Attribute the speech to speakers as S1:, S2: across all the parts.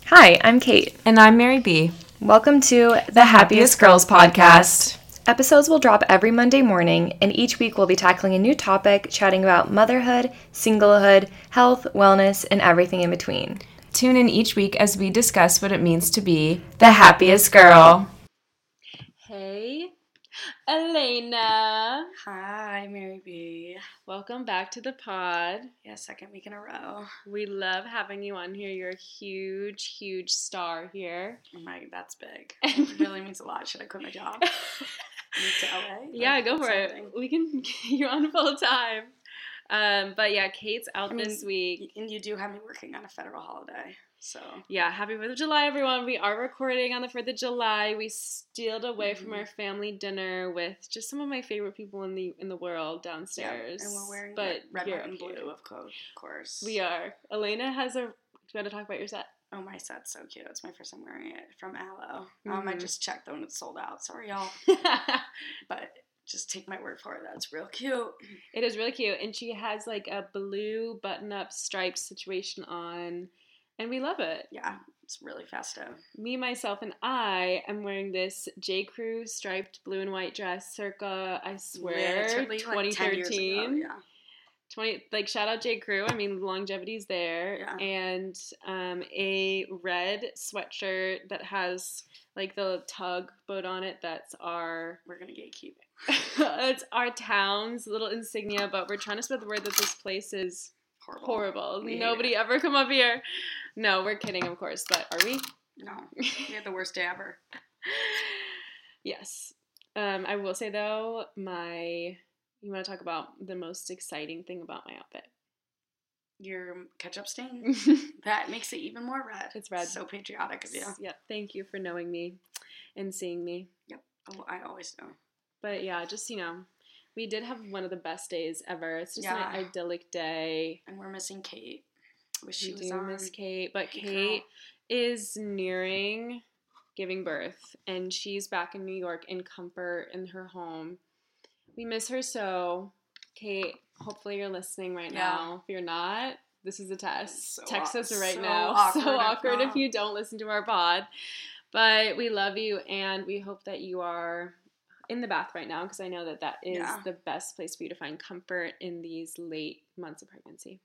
S1: Hi, I'm Kate.
S2: And I'm Mary B.
S1: Welcome to
S2: the Happiest Girls Podcast.
S1: Episodes will drop every Monday morning, and each week we'll be tackling a new topic, chatting about motherhood, singlehood, health, wellness, and everything in between.
S2: Tune in each week as we discuss what it means to be the happiest girl.
S3: Hey, Elena.
S4: Hi, Mary B.
S3: Welcome back to the pod.
S4: Yeah, second week in a row.
S3: We love having you on here. You're a huge, huge star here.
S4: Oh my, that's big. It really means a lot. Should I quit my job? Move to LA?
S3: Yeah, go for it. We can get you on full time. But yeah, Kate's out this week.
S4: And you do have me working on a federal holiday, so.
S3: Yeah, happy 4th of July, everyone. We are recording on the 4th of July. We stealed away from our family dinner with just some of my favorite people in the world downstairs.
S4: Yeah, and we're wearing
S3: red,
S4: white, and blue, of course.
S3: We are. Elena has do you want to talk about your set?
S4: Oh, my set's so cute. It's my first time wearing it from Aloe. I just checked though and it's sold out. Sorry, y'all. But just take my word for it. That's real cute.
S3: It is really cute. And she has like a blue button-up striped situation on. And we love it.
S4: Yeah, it's really festive.
S3: Me, myself, and I am wearing this J. Crew striped blue and white dress circa, I swear,
S4: literally
S3: 2013.
S4: Like 10 years ago, yeah.
S3: Shout out J. Crew. I mean, longevity's there.
S4: Yeah.
S3: And a red sweatshirt that has like the tugboat on it. That's our...
S4: We're going to gatekeep.
S3: It's our town's little insignia, but we're trying to spread the word that this place is horrible. Nobody ever come up here. No, we're kidding, of course. But are we?
S4: No. We had the worst day ever.
S3: Yes. I will say, though, you want to talk about the most exciting thing about my outfit?
S4: Your ketchup stain? That makes it even more red.
S3: It's red.
S4: So patriotic of you.
S3: Yep. Thank you for knowing me and seeing me.
S4: Yep. Oh, I always know.
S3: But yeah, just, we did have one of the best days ever. It's just an idyllic day.
S4: And we're missing Kate.
S3: We do miss Kate. But Kate is nearing giving birth. And she's back in New York in comfort in her home. We miss her so. Kate, hopefully you're listening right now. If you're not, this is a test. Text us right now. So awkward if you don't listen to our pod. But we love you, and we hope that you are in the bath right now, because I know that is the best place for you to find comfort in these late months of pregnancy.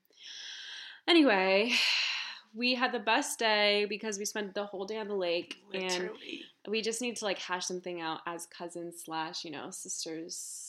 S3: Anyway, we had the best day because we spent the whole day on the lake.
S4: Literally.
S3: And we just need to hash something out as cousins / sisters.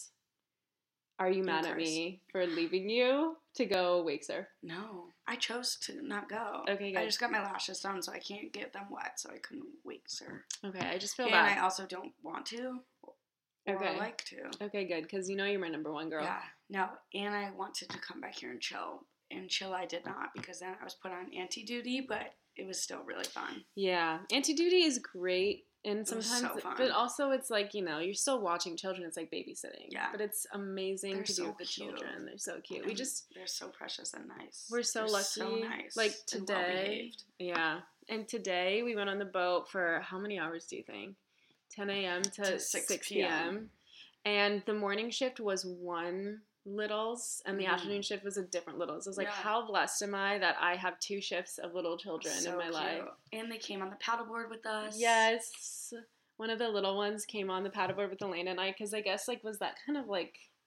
S3: Are you mad at me for leaving you to go wake surf?
S4: No, I chose to not go.
S3: Okay, good.
S4: I just got my lashes done, so I can't get them wet, so I couldn't wake surf.
S3: Okay, I just feel
S4: bad.
S3: And
S4: I also don't want to or like to.
S3: Okay, good, because you're my number one girl.
S4: Yeah, no, and I wanted to come back here and chill. And chill I did not, because then I was put on anti-duty, but it was still really fun.
S3: Yeah, anti-duty is great. And sometimes,
S4: so fun.
S3: But also it's like, you're still watching children. It's like babysitting.
S4: Yeah.
S3: But it's amazing to do with the
S4: cute.
S3: children. They're so cute.
S4: And they're so precious and nice.
S3: We're so lucky.
S4: So nice.
S3: Like today. Yeah. And today we went on the boat for how many hours do you think? 10 a.m. to 6 p.m. And the morning shift was one littles, and the afternoon shift was a different littles. I was like, how blessed am I that I have 2 shifts of little children in my life.
S4: And they came on the paddleboard with us.
S3: Yes. One of the little ones came on the paddleboard with Elena and I, because I guess, was that kind of,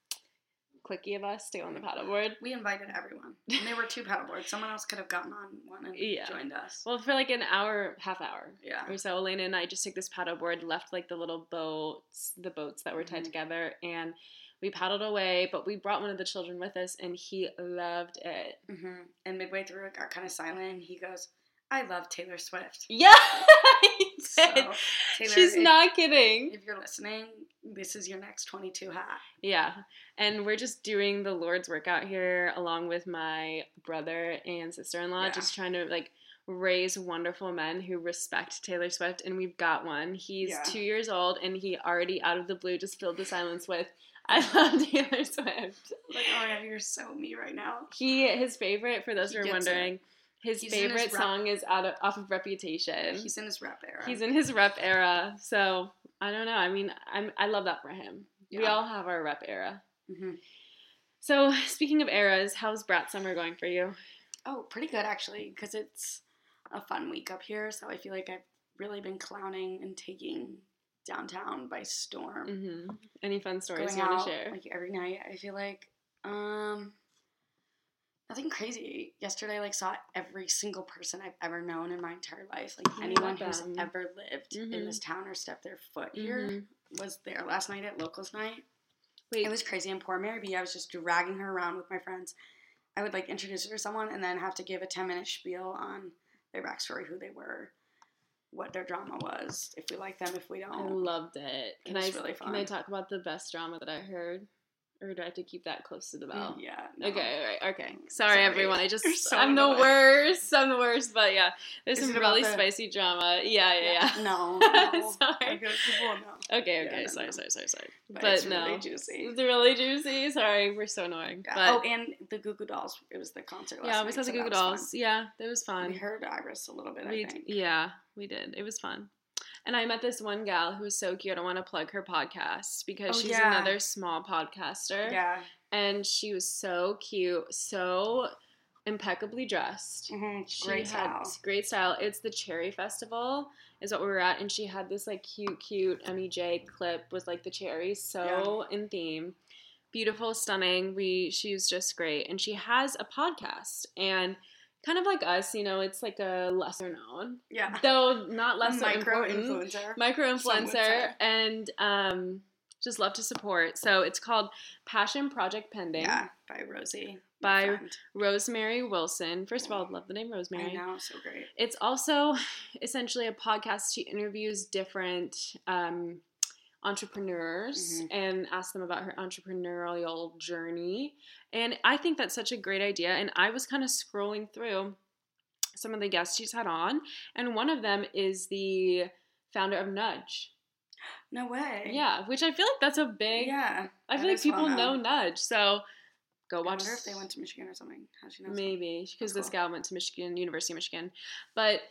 S3: cliquey of us to go on the paddleboard?
S4: We invited everyone. And there were 2 paddleboards. Someone else could have gotten on one and joined us.
S3: Well, for, an hour, half hour.
S4: Yeah.
S3: Or so, Elena and I just took this paddleboard, left, the little boats, the boats that were tied together, and we paddled away, but we brought one of the children with us, and he loved it.
S4: Mm-hmm. And midway through, it got kind of silent. He goes, I love Taylor Swift.
S3: Yeah, he did.
S4: So, Taylor,
S3: she's not kidding.
S4: If you're listening, this is your next 22 hat.
S3: Yeah, and we're just doing the Lord's work out here, along with my brother and sister-in-law, just trying to, raise wonderful men who respect Taylor Swift, and we've got one. He's 2 years old, and he already, out of the blue, just filled the silence with, I love Taylor Swift.
S4: Oh my God, you're so me right now.
S3: His favorite, for those who are wondering, his favorite song is off of Reputation.
S4: He's in his rep era.
S3: He's in his rep era. So, I don't know. I mean, I love that for him. Yeah. We all have our rep era.
S4: Mm-hmm.
S3: So, speaking of eras, how's Brat Summer going for you?
S4: Oh, pretty good, actually, because it's a fun week up here, so I feel like I've really been clowning and taking downtown by storm.
S3: Mm-hmm. Any fun stories
S4: Going
S3: you want
S4: out,
S3: to share?
S4: like every night, I feel like. Nothing crazy. Yesterday, I saw every single person I've ever known in my entire life. Like anyone who's ever lived in this town or stepped their foot here was there last night at Locals Night.
S3: Wait.
S4: It was crazy. And poor Mary B, I was just dragging her around with my friends. I would introduce her to someone and then have to give a 10-minute spiel on their backstory, who they were, what their drama was, if we like them, if we don't.
S3: I loved it.
S4: It was really fun.
S3: Can I talk about the best drama that I heard? Or do I have to keep that close to the bell?
S4: Yeah. No.
S3: Okay, all right, okay. Sorry, everyone. I'm the
S4: annoying.
S3: worst. I'm the worst, but yeah. There's
S4: Is
S3: some
S4: it about
S3: really
S4: the-
S3: spicy drama. Yeah.
S4: No.
S3: Sorry.
S4: People know.
S3: Okay,
S4: Yeah,
S3: sorry.
S4: But
S3: But
S4: it's
S3: no.
S4: really juicy.
S3: It's really juicy. Sorry, we're so annoying.
S4: Yeah.
S3: But
S4: and the Goo Goo Dolls. It was the concert last night.
S3: yeah, we saw the Goo Goo Dolls. Yeah, it was fun.
S4: We heard Iris a little bit, I think.
S3: Yeah, we did. It was fun. And I met this one gal who was so cute. I want to plug her podcast because she's another small podcaster.
S4: Yeah.
S3: And she was so cute, so impeccably dressed.
S4: Mm-hmm.
S3: She
S4: Great
S3: had
S4: style.
S3: great style. It's the Cherry Festival is what we were at, and she had this cute MEJ clip with the cherries, so in theme. Beautiful, stunning. She was just great, and she has a podcast, and kind of like us, it's a lesser known, though not less important, micro influencer, and just love to support. So it's called Passion Project Pending.
S4: Yeah, by Rosie.
S3: By Rosemary Wilson. First of all, I love the name Rosemary.
S4: I know, so great.
S3: It's also essentially a podcast. She interviews different entrepreneurs and asks them about her entrepreneurial journey. And I think that's such a great idea. And I was kind of scrolling through some of the guests she's had on, and one of them is the founder of Nudge.
S4: No way.
S3: Yeah, which I feel like that's a big...
S4: Yeah.
S3: I feel like people know Nudge, so go watch...
S4: I wonder if they went to Michigan or something. How she knows
S3: maybe, because this gal went to Michigan, University of Michigan. But,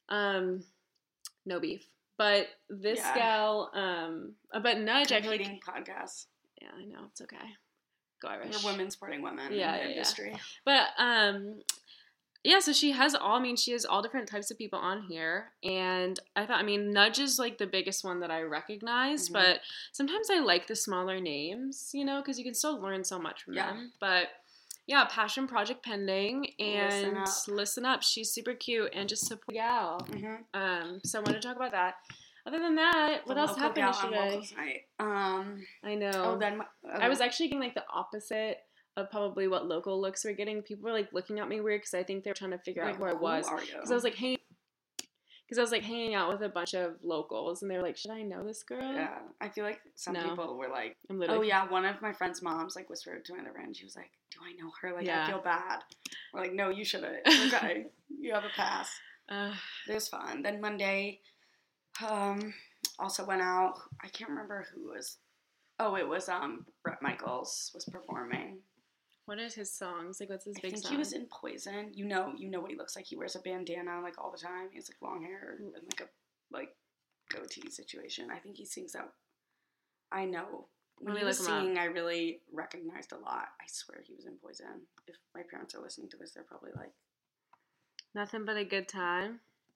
S3: no beef. But this gal, but Nudge, I feel like...
S4: podcasts.
S3: Yeah, I know, it's okay. Go Irish.
S4: We're women supporting women in the industry.
S3: But, yeah, so she has all different types of people on here, and I thought, Nudge is the biggest one that I recognized, but sometimes I like the smaller names, because you can still learn so much from them. But yeah, Passion Project Pending, and listen up. She's super cute and just support the gal. So I want to talk about that. Other than that, what else happened yesterday? I know.
S4: Oh, then
S3: I was actually getting the opposite of probably what local looks were getting. People were looking at me weird because I think they were trying to figure out who I was. Because I was hanging out with a bunch of locals, and they were like, "Should I know this girl?"
S4: Yeah, I feel like some people were like,
S3: I'm literally...
S4: "Oh yeah," one of my friend's moms whispered to another friend. She was like, "Do I know her? I feel bad." We're like, "No, you shouldn't. Okay, you have a pass." It was fun. Then Monday, also went out. I can't remember who was. Oh, it was Bret Michaels was performing.
S3: What are his songs? What's his big song?
S4: I think he was in Poison. You know what he looks like. He wears a bandana all the time. He has long hair and a goatee situation. I think he sings out. I know. When he was singing, I really recognized a lot. I swear he was in Poison. If my parents are listening to this, they're probably like,
S3: "Nothing but a good time."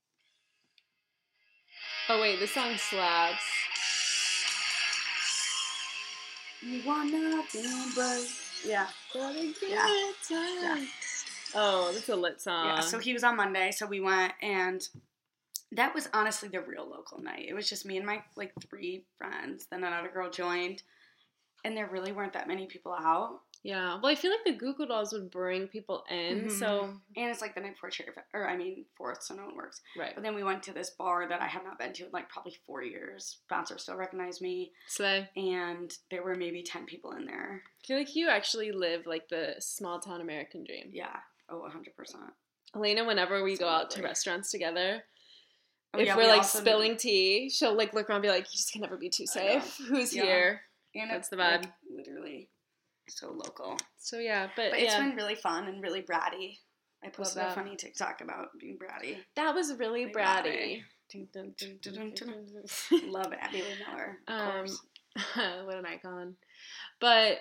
S3: Oh wait, this song slaps.
S4: You want nothing but... Yeah.
S3: Yeah. Oh, that's a lit song.
S4: Yeah, so he was on Monday, so we went, and that was honestly the real local night. It was just me and my 3 friends, then another girl joined, and there really weren't that many people out.
S3: Yeah, well, I feel like the Goo Goo Dolls would bring people in, so...
S4: And it's the night before Cherry Fourth, so no one works.
S3: Right.
S4: But then we went to this bar that I have not been to in probably 4 years. Bouncer still recognized me.
S3: Slay.
S4: And there were maybe 10 people in there.
S3: I feel like you actually live the small town American dream.
S4: Yeah. Oh, 100%.
S3: Elena, whenever we go out to restaurants together, if we're spilling tea, she'll look around and be like, "You just can never be too safe. Who's here?"
S4: And
S3: that's the vibe.
S4: Literally so local.
S3: So yeah, but
S4: it's been really fun and really bratty. I posted
S3: a
S4: funny TikTok about being bratty.
S3: That was really bratty.
S4: Love Abby Lee Miller, of course.
S3: What an icon. But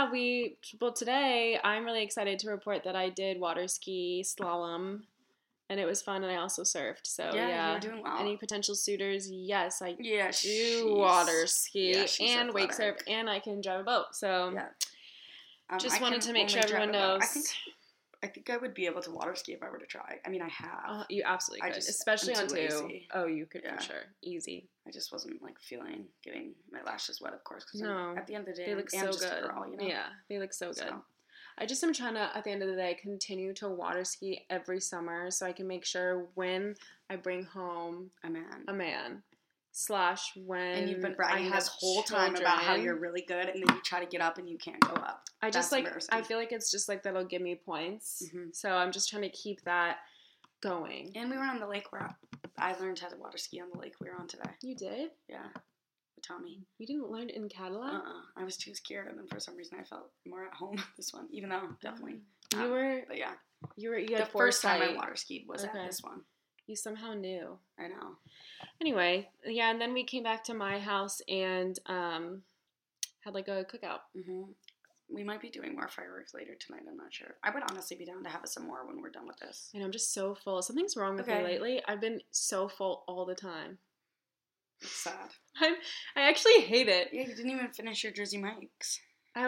S3: today I'm really excited to report that I did water ski slalom And it was fun, and I also surfed. So
S4: yeah. You were doing well.
S3: Any potential suitors? Yes, I
S4: do
S3: water ski
S4: and
S3: wake surf, and I can drive a boat. So just wanted to make sure everyone knows.
S4: I think I would be able to water ski if I were to try. I mean, I have.
S3: You absolutely could, especially on two. Oh, you could for sure, easy.
S4: I just wasn't like feeling getting my lashes wet, of course. Because at the end of the day,
S3: they look so good.
S4: A girl, you know?
S3: Yeah, they look so good. I just am trying to, at the end of the day, continue to water ski every summer so I can make sure when I bring home a man. / when
S4: and you've been bragging this whole time about how you're really good, and then you try to get up and you can't go up.
S3: I feel like it's just like that'll give me points. Mm-hmm. So I'm just trying to keep that going.
S4: And we were on the lake where I learned how to water ski on the lake we were on today.
S3: You did?
S4: Yeah. With Tommy.
S3: You didn't learn it in Cadillac?
S4: I was too scared, and then for some reason I felt more at home with this one, even though definitely.
S3: But yeah. You had
S4: the first time I water skied was at this one.
S3: You somehow knew.
S4: I know.
S3: Anyway, yeah, and then we came back to my house and had like a cookout.
S4: Mm-hmm. We might be doing more fireworks later tonight. I'm not sure. I would honestly be down to have some more when we're done with this.
S3: And I'm just so full. Something's wrong with me lately. I've been so full all the time.
S4: It's sad.
S3: I actually hate it.
S4: Yeah, you didn't even finish your Jersey Mike's.
S3: I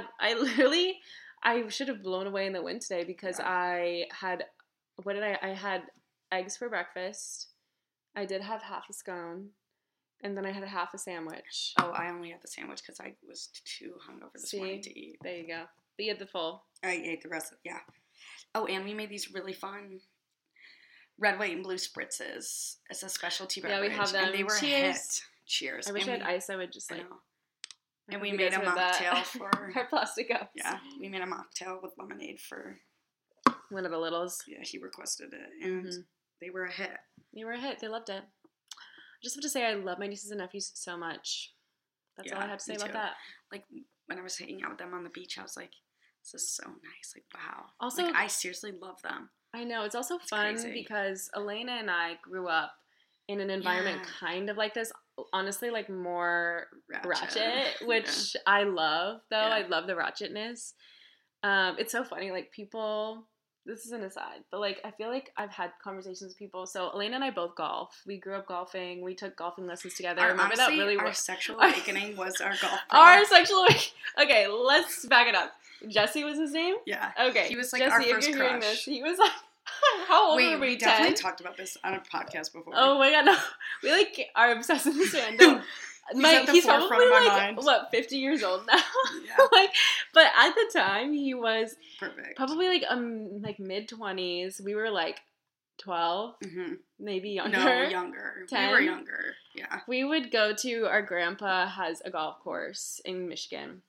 S3: should have blown away in the wind today because I had eggs for breakfast. I did have half a scone, and then I had half a sandwich.
S4: Oh, I only had the sandwich because I was too hungover this morning to eat.
S3: There you go. But you had the full.
S4: I ate the rest of it, yeah. Oh, and we made these really fun red, white, and blue spritzes. It's a specialty beverage.
S3: Yeah, we have them.
S4: And they were a hit. Cheers.
S3: I wish I had ice. I would just like...
S4: And we made a mocktail for...
S3: our plastic cups.
S4: Yeah, we made a mocktail with lemonade for...
S3: one of the littles.
S4: Yeah, he requested it. And they were a hit.
S3: They were a hit. They loved it. I just have to say I love my nieces and nephews so much. That's all I have to say about that.
S4: Like, when I was hanging out with them on the beach, I was like, this is so nice. Like, wow.
S3: Also,
S4: like, I seriously love them.
S3: I know. It's also fun because Elena and I grew up in an environment kind of like this. Honestly, like more ratchet which I love, though. I love the ratchetness. It's so funny. Like, people... This is an aside, but, like, I feel like I've had conversations with people. So, Elena and I both golf. We grew up golfing. We took golfing lessons together.
S4: Our sexual awakening was our golf.
S3: Our sexual awakening. Okay, let's back it up. Jesse was his name?
S4: Yeah.
S3: Okay.
S4: He was, like,
S3: Jesse,
S4: our first
S3: if you're
S4: crush.
S3: Hearing this, he was, like, how old were we?
S4: We definitely talked about this on a podcast before.
S3: Oh, my God, no. We, like, are obsessed with this fandom. He's probably like, 50 years old now? Yeah. But at the time, he was probably like mid-20s. We were like 12, maybe younger.
S4: No, younger.
S3: 10.
S4: We were younger, yeah.
S3: We would go to, our grandpa has a golf course in Michigan.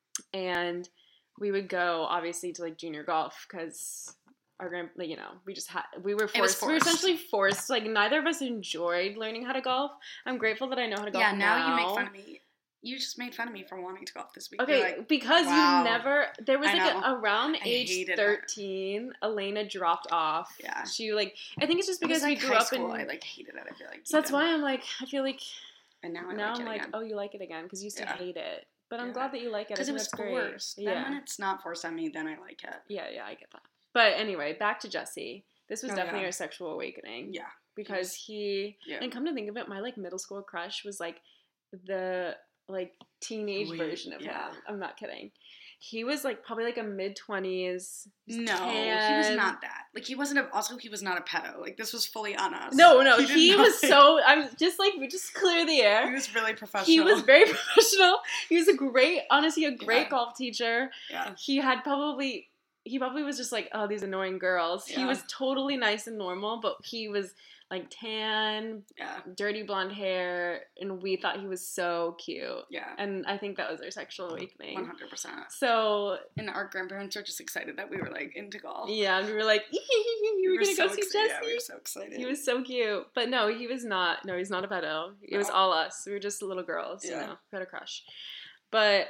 S3: And we would go, obviously, to like junior golf because... our grandpa, you know, we were forced. We were essentially forced. Like, neither of us enjoyed learning how to golf. I'm grateful that I know how to golf now.
S4: Yeah, now you make fun of me. You just made fun of me for wanting to golf this week.
S3: Okay,
S4: like,
S3: because you never... There was, around age 13, Elena dropped off.
S4: Yeah.
S3: She, I think it's just because we grew up in...
S4: I, hated it, I feel like.
S3: So that's why I'm, I feel like...
S4: And now
S3: I'm like, oh, you like it again, because you used to hate it. But I'm glad that you like it.
S4: Because it was forced. Then when it's not forced on me, then I like it.
S3: Yeah, I get that. But anyway, back to Jesse. This was definitely our sexual awakening.
S4: Yeah.
S3: Because and come to think of it, my, middle school crush was, the, teenage version of him. I'm not kidding. He was, probably, a mid-20s.
S4: No,
S3: tan.
S4: he was not that. He wasn't he was not a pedo. This was fully on us.
S3: No, he was so, I'm just, we just clear the air.
S4: He was really professional.
S3: He was very professional. He was a great golf teacher.
S4: Yeah.
S3: He probably was just oh, these annoying girls. Yeah. He was totally nice and normal, but he was tan, dirty blonde hair, and we thought he was so cute.
S4: Yeah.
S3: And I think that was our sexual awakening.
S4: 100%.
S3: So...
S4: And our grandparents were just excited that we were, into golf.
S3: Yeah, and we were like, you were going to go see Jesse?
S4: Yeah, we were so excited.
S3: He was so cute. But no, he was not. No, he's not a pedo. It was all us. We were just little girls, you know. We had a crush. But,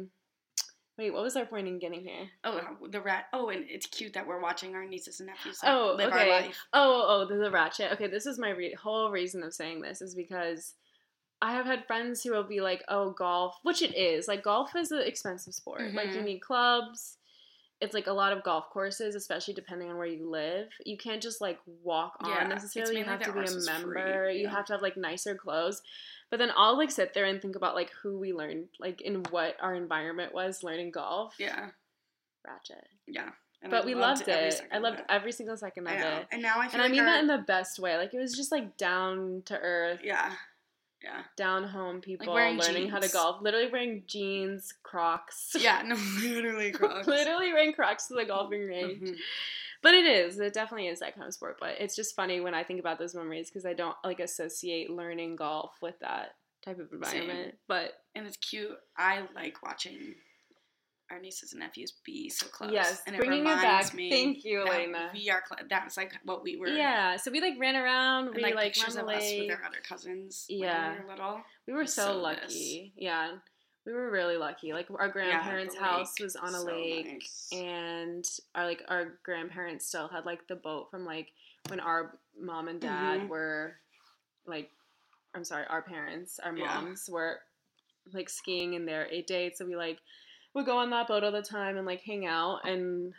S3: wait, what was our point in getting here?
S4: Oh, the rat. Oh, and it's cute that we're watching our nieces and nephews live our life.
S3: The ratchet. Okay, this is my whole reason of saying this is because I have had friends who will be like, oh, golf, which it is. Golf is an expensive sport.
S4: Mm-hmm.
S3: You need clubs, it's like a lot of golf courses, especially depending on where you live. You can't just like walk on necessarily. You have to be a member. You have to have like nicer clothes. But then I'll like sit there and think about like who we learned, like in what our environment was learning golf.
S4: Yeah.
S3: Ratchet.
S4: Yeah. And
S3: but we loved it. I loved every single second of it.
S4: And now I feel
S3: I mean that in the best way. Like it was just like down to earth.
S4: Yeah. Yeah.
S3: Down home people
S4: like
S3: learning
S4: jeans.
S3: how to golf. Literally wearing jeans, Crocs.
S4: Yeah, no, literally Crocs.
S3: Literally wearing Crocs to the golfing range. Mm-hmm. But it definitely is that kind of sport. But it's just funny when I think about those memories because I don't like associate learning golf with that type of environment.
S4: And it's cute. I like watching our nieces and nephews be so close.
S3: Yes,
S4: and
S3: bringing it back. Thank you, Elena.
S4: That's like what we were.
S3: Yeah, so we like ran around.
S4: And,
S3: we
S4: like
S3: ran
S4: pictures
S3: the
S4: of
S3: lake.
S4: us with our other cousins.
S3: Yeah,
S4: when we were little.
S3: We were so lucky. Yeah, we were really lucky. Like our grandparents' house was on a lake, and our grandparents still had like the boat from like when our mom and dad were like, I'm sorry, our parents, our moms were like skiing in their 8 days. So we like would go on that boat all the time and like hang out. And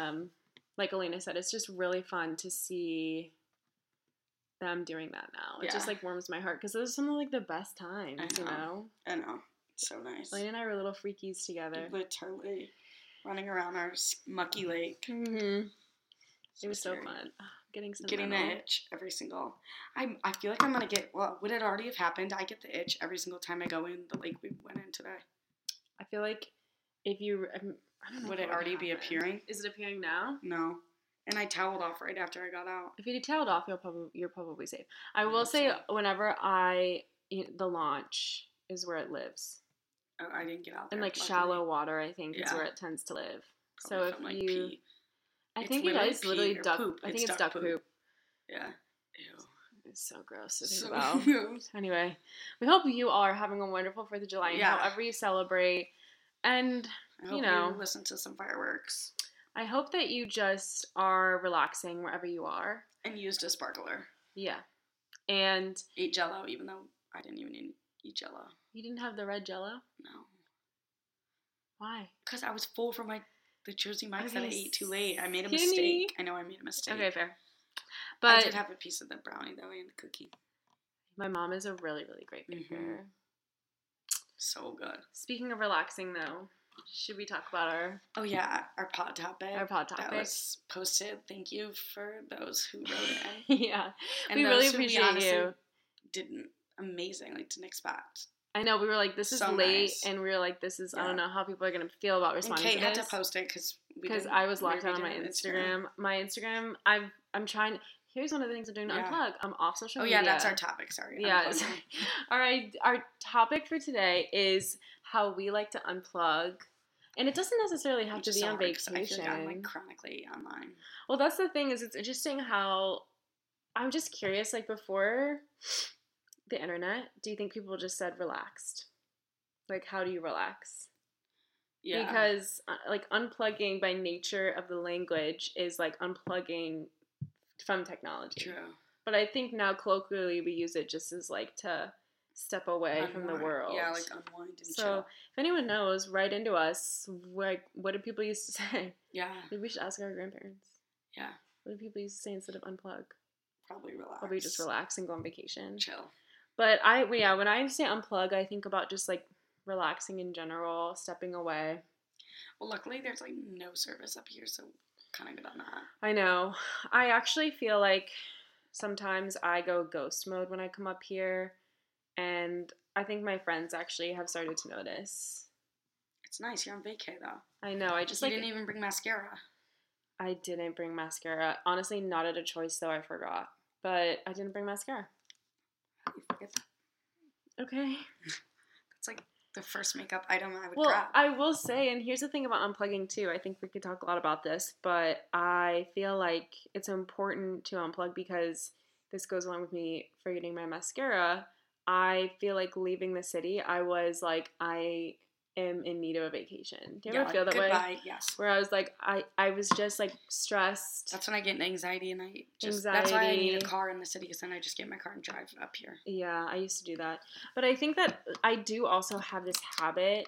S3: like Elena said, it's just really fun to see them doing that now. It just like warms my heart because those are some of like the best times, you know?
S4: I know. So nice.
S3: Elena and I were little freakies together.
S4: Literally running around our mucky lake.
S3: Mm-hmm. It was so fun. Getting
S4: the itch every single. I feel like I'm gonna get. Well, would it already have happened? I get the itch every single time I go in the lake we went in today.
S3: I feel like if you, I don't know.
S4: Would it already be appearing?
S3: Is it appearing now?
S4: No. And I toweled off right after I got out.
S3: If you toweled off, you're probably safe. I will say, whenever the launch is where it lives.
S4: Oh, I didn't get out there.
S3: In like shallow water, I think is where it tends to live.
S4: Probably
S3: so if you.
S4: Pee.
S3: I think it is literally duck poop. I think it's duck poop.
S4: Yeah. Ew.
S3: It's so gross to think about. Anyway, we hope you all are having a wonderful 4th of July and however you celebrate. And,
S4: I hope you listen to some fireworks.
S3: I hope that you just are relaxing wherever you are.
S4: And used a sparkler.
S3: Yeah. And
S4: ate Jell-O, even though I didn't even eat Jell-O.
S3: You didn't have the red Jell-O?
S4: No.
S3: Why?
S4: Because I was full from the Jersey Mike's that I ate too late. I made a mistake. I know I made a mistake.
S3: Okay, fair. But
S4: I did have a piece of the brownie, though, and the cookie.
S3: My mom is a really, really great baker. Mm-hmm.
S4: So good.
S3: Speaking of relaxing, though, should we talk about our...
S4: Oh, yeah, our pod topic.
S3: Our pod topic.
S4: That was posted. Thank you for those who wrote
S3: in. Yeah. And we really appreciate you.
S4: Didn't expect.
S3: I know, we were like, this is so late, nice. And we were like, this is, I don't know how people are going to feel about responding to this.
S4: Kate had to post it because
S3: I was locked out on my Instagram. My Instagram, I'm trying, here's one of the things I'm doing to unplug. I'm off social media.
S4: Oh, yeah, that's our topic, sorry.
S3: Yeah. All right, our topic for today is how we like to unplug. And it doesn't necessarily have to be on vacation.
S4: I feel like I'm like chronically online.
S3: Well, that's the thing is it's interesting how, I'm just curious, like before the internet, do you think people just said relaxed? Like, how do you relax? Yeah. Because, like, unplugging by nature of the language is, like, unplugging from technology.
S4: True.
S3: But I think now colloquially we use it just as, like, to step away from the world.
S4: Yeah, like unwind and chill.
S3: So, if anyone knows, write into us. Like, what did people used to say?
S4: Yeah.
S3: Maybe we should ask our grandparents.
S4: Yeah.
S3: What did people used to say instead of unplug?
S4: Probably relax.
S3: Probably just relax and go on vacation.
S4: Chill.
S3: But when I say unplug, I think about just like relaxing in general, stepping away.
S4: Well, luckily there's like no service up here, so kind of good on that.
S3: I know. I actually feel like sometimes I go ghost mode when I come up here, and I think my friends actually have started to notice.
S4: It's nice. You're on vacay though.
S3: I know. I just
S4: you didn't even bring mascara.
S3: I didn't bring mascara. Honestly, not at a choice though. I forgot, but I didn't bring mascara.
S4: You forget that.
S3: Okay.
S4: That's like the first makeup item I would
S3: grab.
S4: Well,
S3: I will say, and here's the thing about unplugging too. I think we could talk a lot about this, but I feel like it's important to unplug because this goes along with me forgetting my mascara. I feel like leaving the city, I was like, I am in need of a vacation. Do you ever feel that way?
S4: Yes.
S3: Where I was like, I was just like stressed.
S4: That's when I get anxiety and that's why I need a car in the city because then I just get in my car and drive up here.
S3: Yeah, I used to do that. But I think that I do also have this habit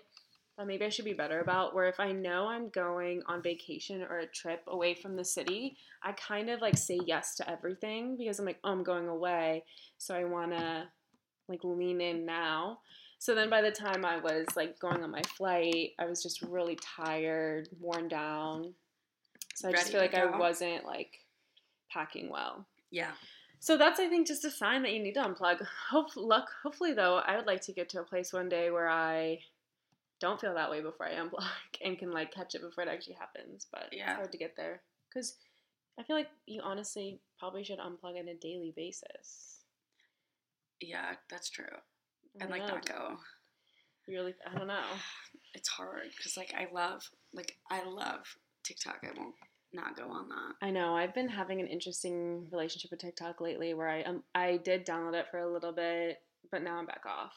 S3: that maybe I should be better about, where if I know I'm going on vacation or a trip away from the city, I kind of like say yes to everything because I'm like, oh, I'm going away, so I want to like lean in now. So then by the time I was like going on my flight, I was just really tired, worn down. So I just feel like I wasn't like packing well.
S4: Yeah.
S3: So that's, I think, just a sign that you need to unplug. Hopefully, though, I would like to get to a place one day where I don't feel that way before I unplug and can like catch it before it actually happens. But it's hard to get there because I feel like you honestly probably should unplug on a daily basis.
S4: Yeah, that's true. And like not go.
S3: You really, I don't know.
S4: It's hard because like I love TikTok. I won't not go on that.
S3: I know. I've been having an interesting relationship with TikTok lately where I did download it for a little bit, but now I'm back off.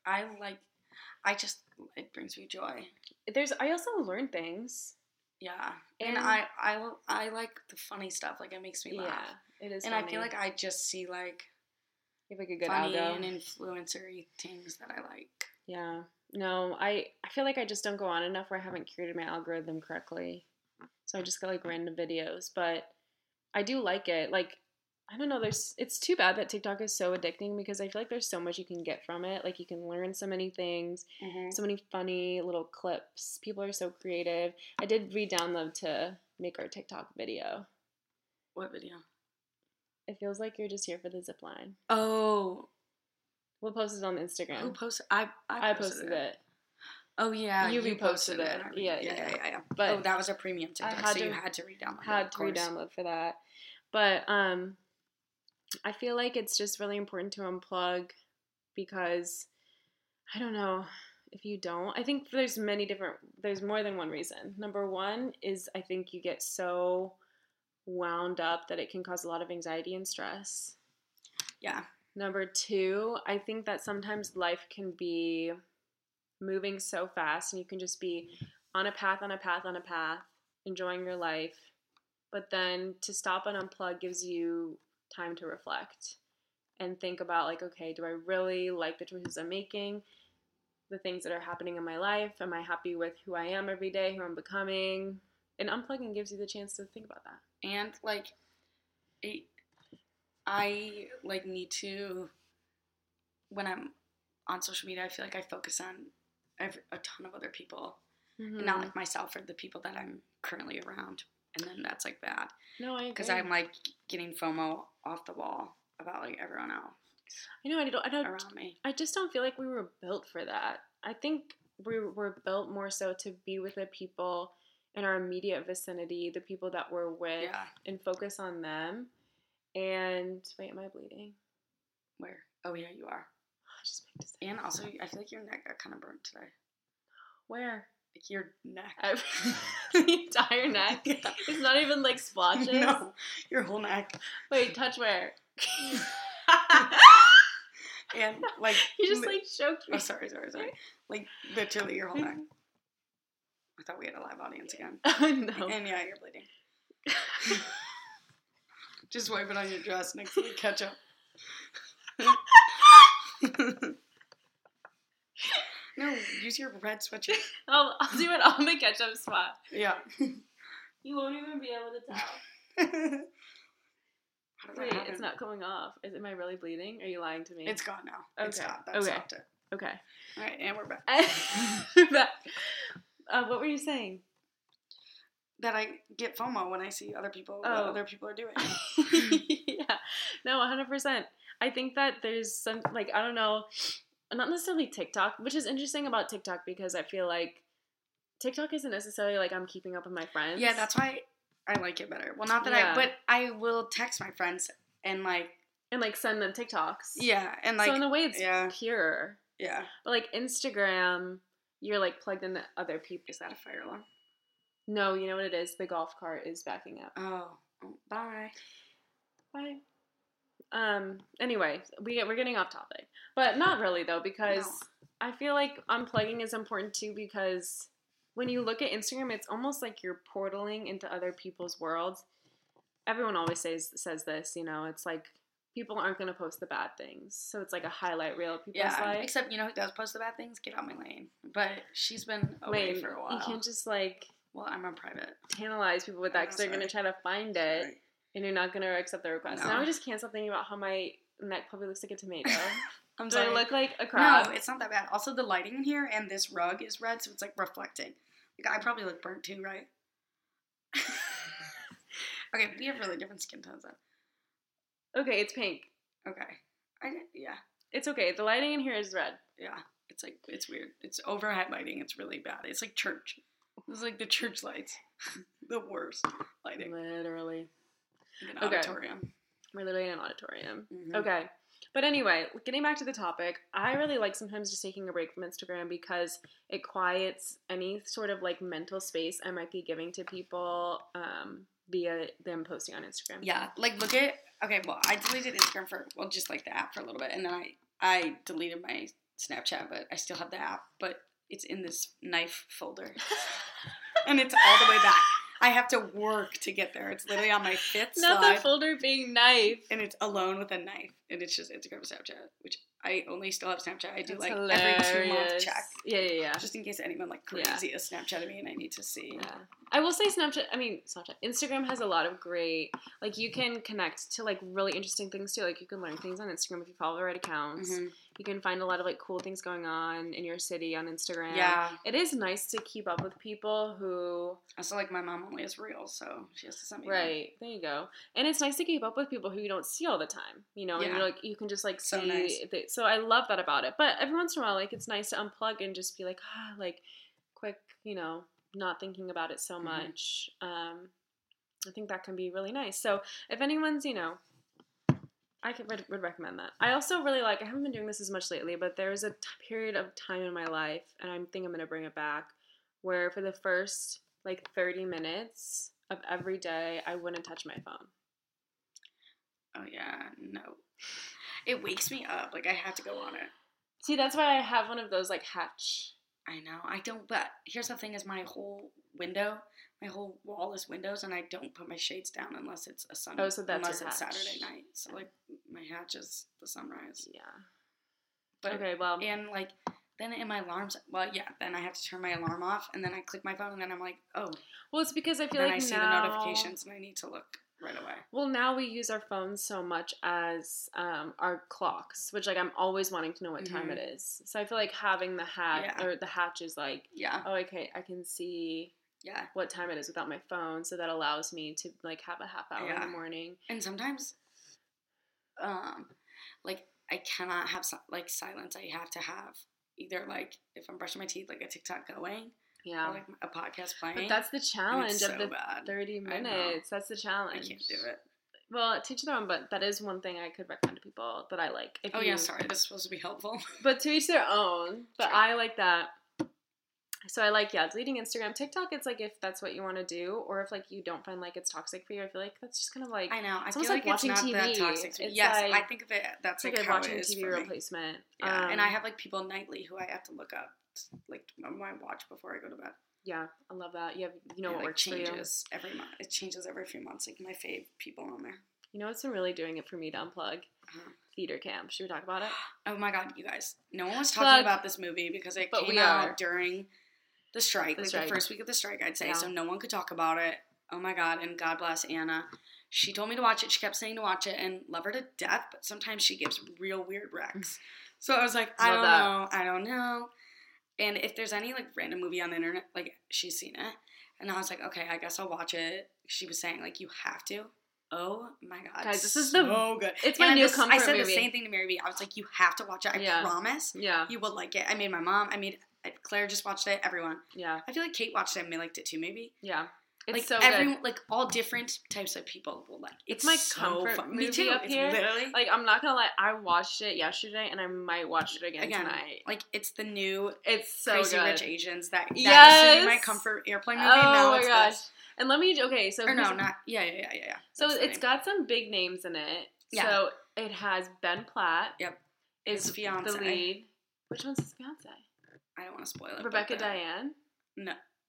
S4: It brings me joy.
S3: I also learn things.
S4: Yeah. And I like the funny stuff. Like it makes me laugh.
S3: Yeah, it is.
S4: And
S3: funny.
S4: I feel like I just see like
S3: you have like a good
S4: funny
S3: algo
S4: and influencer-y things that I like.
S3: Yeah. No, I feel like I just don't go on enough where I haven't curated my algorithm correctly. So I just get like random videos, but I do like it. Like, I don't know, it's too bad that TikTok is so addicting because I feel like there's so much you can get from it. Like you can learn so many things, so many funny little clips. People are so creative. I did re-download to make our TikTok video.
S4: What video?
S3: It feels like you're just here for the zip line.
S4: Oh.
S3: We'll post it on Instagram.
S4: Who posted?
S3: I posted it.
S4: Oh yeah,
S3: you reposted it.
S4: Yeah.
S3: But
S4: that was a premium TikTok, so you had to re-download.
S3: Had to re-download for that. But I feel like it's just really important to unplug because I don't know if you don't. I think there's more than one reason. Number one is I think you get so wound up that it can cause a lot of anxiety and stress.
S4: Yeah.
S3: Number two, I think that sometimes life can be moving so fast and you can just be on a path, enjoying your life. But then to stop and unplug gives you time to reflect and think about like, okay, do I really like the choices I'm making? The things that are happening in my life? Am I happy with who I am every day, who I'm becoming? And unplugging gives you the chance to think about that.
S4: And like, I like need to, when I'm on social media, I feel like I focus on a ton of other people and not like myself or the people that I'm currently around. And then that's like bad.
S3: No, I agree.
S4: Because I'm like getting FOMO off the wall about like everyone else.
S3: I know, I don't
S4: around me.
S3: I just don't feel like we were built for that. I think we were built more so to be with the people in our immediate vicinity, the people that we're with, and focus on them. And wait, am I bleeding?
S4: Where? Oh yeah, you are.
S3: I just meant to say.
S4: And also, I feel like your neck got kind of burnt today.
S3: Where?
S4: Like your neck.
S3: The entire neck? Yeah. It's not even like splotches?
S4: No, your whole neck.
S3: Wait, touch where?
S4: And like
S3: you just like choked me.
S4: Oh, sorry. Like literally your whole neck. I thought we had a live audience again.
S3: Oh no.
S4: And yeah, you're bleeding. Just wipe it on your dress next to the ketchup. No, use your red sweatshirt.
S3: I'll do it on the ketchup spot.
S4: Yeah.
S3: You won't even be able to tell. Wait, it's not coming off. Am I really bleeding? Are you lying to me?
S4: It's gone now.
S3: Okay.
S4: It's stopped. That stopped it.
S3: Okay.
S4: All right, and we're back.
S3: What were you saying?
S4: That I get FOMO when I see other people, what other people are doing.
S3: Yeah. No, 100%. I think that there's some, like, I don't know, not necessarily TikTok, which is interesting about TikTok because I feel like TikTok isn't necessarily like I'm keeping up with my friends.
S4: Yeah, that's why I like it better. Well, not that but I will text my friends and like
S3: send them TikToks.
S4: Yeah, and like.
S3: So in a way it's pure.
S4: Yeah.
S3: But like Instagram, you're like plugged into other people.
S4: Is that a fire alarm?
S3: No, you know what it is? The golf cart is backing up.
S4: Oh, bye.
S3: Bye. Anyway, we're getting off topic. But not really though, because I feel like unplugging is important too because when you look at Instagram, it's almost like you're portaling into other people's worlds. Everyone always says this, you know, it's like people aren't going to post the bad things. So it's like a highlight reel of people's life.
S4: Except, you know who does post the bad things? Get Out My Lane. But she's been away for a while.
S3: You can't just, like...
S4: Well, I'm on private.
S3: Tantalize people with that because they're going to try to find it. And you're not going to accept the request. No. Now I just can't stop thinking about how my neck probably looks like a tomato.
S4: I'm
S3: sorry. Do I look like a crab?
S4: No, it's not that bad. Also, the lighting in here and this rug is red, so it's, like, reflecting. Like, I probably look burnt, too, right? Okay, we have really different skin tones, then.
S3: Okay, it's pink.
S4: Okay. Yeah.
S3: It's okay. The lighting in here is red.
S4: Yeah. It's, like, it's weird. It's overhead lighting. It's really bad. It's like church. It's like the church lights. The worst lighting.
S3: Literally.
S4: Like an auditorium.
S3: We're literally in an auditorium. Mm-hmm. Okay. But anyway, getting back to the topic, I really like sometimes just taking a break from Instagram because it quiets any sort of, like, mental space I might be giving to people via them posting on Instagram.
S4: Yeah. Like, look at... Okay, well, I deleted Instagram for... Well, just, like, the app for a little bit. And then I deleted my Snapchat, but I still have the app. But it's in this knife folder. And it's all the way back. I have to work to get there. It's literally on my fifth slide.
S3: Not the folder being knife.
S4: And it's alone with a knife. And it's just Instagram and Snapchat, which I only still have Snapchat. I do,
S3: that's
S4: like,
S3: hilarious.
S4: every 2-month check.
S3: Yeah.
S4: Just in case anyone, like, crazy is Snapchatting me and I need to see.
S3: Yeah. I will say Instagram has a lot of great, like, you can connect to, like, really interesting things, too. Like, you can learn things on Instagram if you follow the right accounts. Mm-hmm. You can find a lot of, like, cool things going on in your city on Instagram.
S4: Yeah.
S3: It is nice to keep up with people who...
S4: Also, like, my mom only has Reels, so she has to send me
S3: Right. There you go. And it's nice to keep up with people who you don't see all the time, you know? Yeah. And you're, like, you can just, like, see...
S4: Nice.
S3: So I love that about it. But every once in a while, like, it's nice to unplug and just be like, like, quick, you know, not thinking about it so much. I think that can be really nice. So if anyone's, you know... I would recommend that. I also really like, I haven't been doing this as much lately, but there's a period of time in my life, and I think I'm going to bring it back, where for the first, like, 30 minutes of every day, I wouldn't touch my phone.
S4: Oh, yeah. No. It wakes me up. Like, I have to go on it.
S3: See, that's why I have one of those, like, Hatch.
S4: I know. I don't, but here's the thing is my whole wall is windows, and I don't put my shades down unless it's a sun.
S3: Oh, so that's
S4: unless
S3: your
S4: it's
S3: hatch.
S4: Saturday night. So, like, my hatch is the sunrise.
S3: Yeah.
S4: But,
S3: okay, well.
S4: And, like, then in my alarms, well, yeah, then I have to turn my alarm off, and then I click my phone, and then I'm like, oh.
S3: Well, it's because I feel
S4: like
S3: now.
S4: I see the notifications, and I need to look right away.
S3: Well, now we use our phones so much as our clocks, which, like, I'm always wanting to know what time it is. So I feel like having the hatch is like, oh, okay, I can see what time it is without my phone, so that allows me to, like, have a half hour in the morning.
S4: And sometimes, like, I cannot have, like, silence. I have to have either, like, if I'm brushing my teeth, like, a TikTok going.
S3: Yeah.
S4: Or, like, a podcast playing.
S3: But that's the challenge of the
S4: bad.
S3: 30 minutes. That's the challenge.
S4: I can't do it.
S3: Well, teach their own, but that is one thing I could recommend to people that I like.
S4: Sorry. This is supposed to be helpful.
S3: But to each their own. But
S4: True.
S3: I like that. So I like, deleting Instagram. TikTok, it's like if that's what you want to do, or if, like, you don't find, like, it's toxic for you. I feel like that's just kind of like...
S4: I know. I
S3: it's
S4: feel
S3: like
S4: watching
S3: it's
S4: TV.
S3: Not
S4: that toxic.
S3: It's
S4: yes,
S3: like,
S4: I think of it. That's
S3: like
S4: how
S3: watching
S4: it is
S3: TV
S4: for
S3: replacement.
S4: Me. Yeah, and I have, like, people nightly who I have to look up, like, on my watch before I go to bed.
S3: Yeah, I love that. You know what
S4: like,
S3: works for you.
S4: Every month. It changes every few months. Like, my fave people on there.
S3: You know what's been really doing it for me to unplug? Theater Camp. Should we talk about it?
S4: Oh my god, you guys. No one was talking about this movie because it came out during the strike. The first week of the strike, I'd say. Yeah. So no one could talk about it. Oh my god, and God bless Anna. She told me to watch it. She kept saying to watch it and love her to death, but sometimes she gives real weird recs. So I was like, I don't know. And if there's any, like, random movie on the internet, like, she's seen it. And I was like, okay, I guess I'll watch it. She was saying, like, you have to. Oh, my God.
S3: Guys, this is
S4: so good.
S3: It's my new comfort movie.
S4: I said the same thing to Mary B. I was like, you have to watch it. I promise.
S3: Yeah.
S4: You will like it. I made my mom. Claire just watched it. Everyone.
S3: Yeah.
S4: I feel like Kate watched it and liked it too, maybe.
S3: Yeah. It's
S4: like,
S3: so good.
S4: Like, all different types of people will like it.
S3: It's my comfort movie.
S4: Me too.
S3: Up here.
S4: Literally.
S3: Like, I'm not gonna lie. I watched it yesterday, and I might watch it again tonight.
S4: Like, it's the new
S3: It's so
S4: Crazy
S3: good.
S4: Rich Asians. That used to be my comfort airplane movie.
S3: Oh my gosh.
S4: This.
S3: And let me, okay, so...
S4: Yeah.
S3: So it's got some big names in it.
S4: Yeah.
S3: So it has Ben Platt.
S4: Yep.
S3: Is
S4: his fiance.
S3: The lead. Which one's his fiance?
S4: I don't want to spoil it.
S3: Rebecca Diane?
S4: No.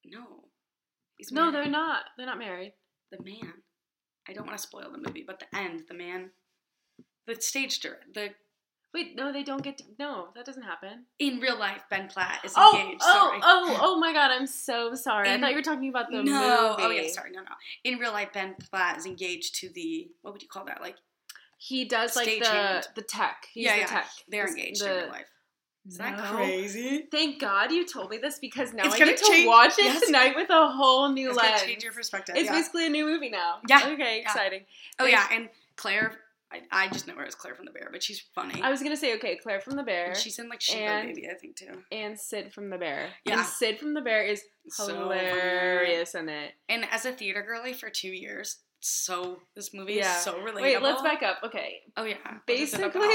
S4: He's
S3: no, they're not. They're not married.
S4: The man. I don't want to spoil the movie, but the end, the man The stage director.
S3: Wait, no, they don't get to... No, that doesn't happen.
S4: In real life, Ben Platt is engaged.
S3: Oh my God, I'm so sorry. I thought you were talking about the movie.
S4: Oh yeah, sorry, no. In real life, Ben Platt is engaged to the, what would you call that? Like,
S3: he does like the tech. He's the tech.
S4: They're engaged in real life. Is that crazy?
S3: Thank God you told me this because now I get to watch it tonight with a whole new lens.
S4: It's gonna change your perspective.
S3: It's basically a new movie now.
S4: Yeah.
S3: Okay, exciting.
S4: Oh yeah, and Claire, I just know her as Claire from The Bear, but she's funny.
S3: I was gonna say, okay, Claire from The Bear.
S4: And she's in like Shiva Baby, I think too.
S3: And Sid from The Bear.
S4: Yeah.
S3: And Sid from The Bear is hilarious in it.
S4: And as a theater girly for 2 years, this movie is so relatable.
S3: Wait, let's back up. Okay.
S4: Oh yeah.
S3: Basically,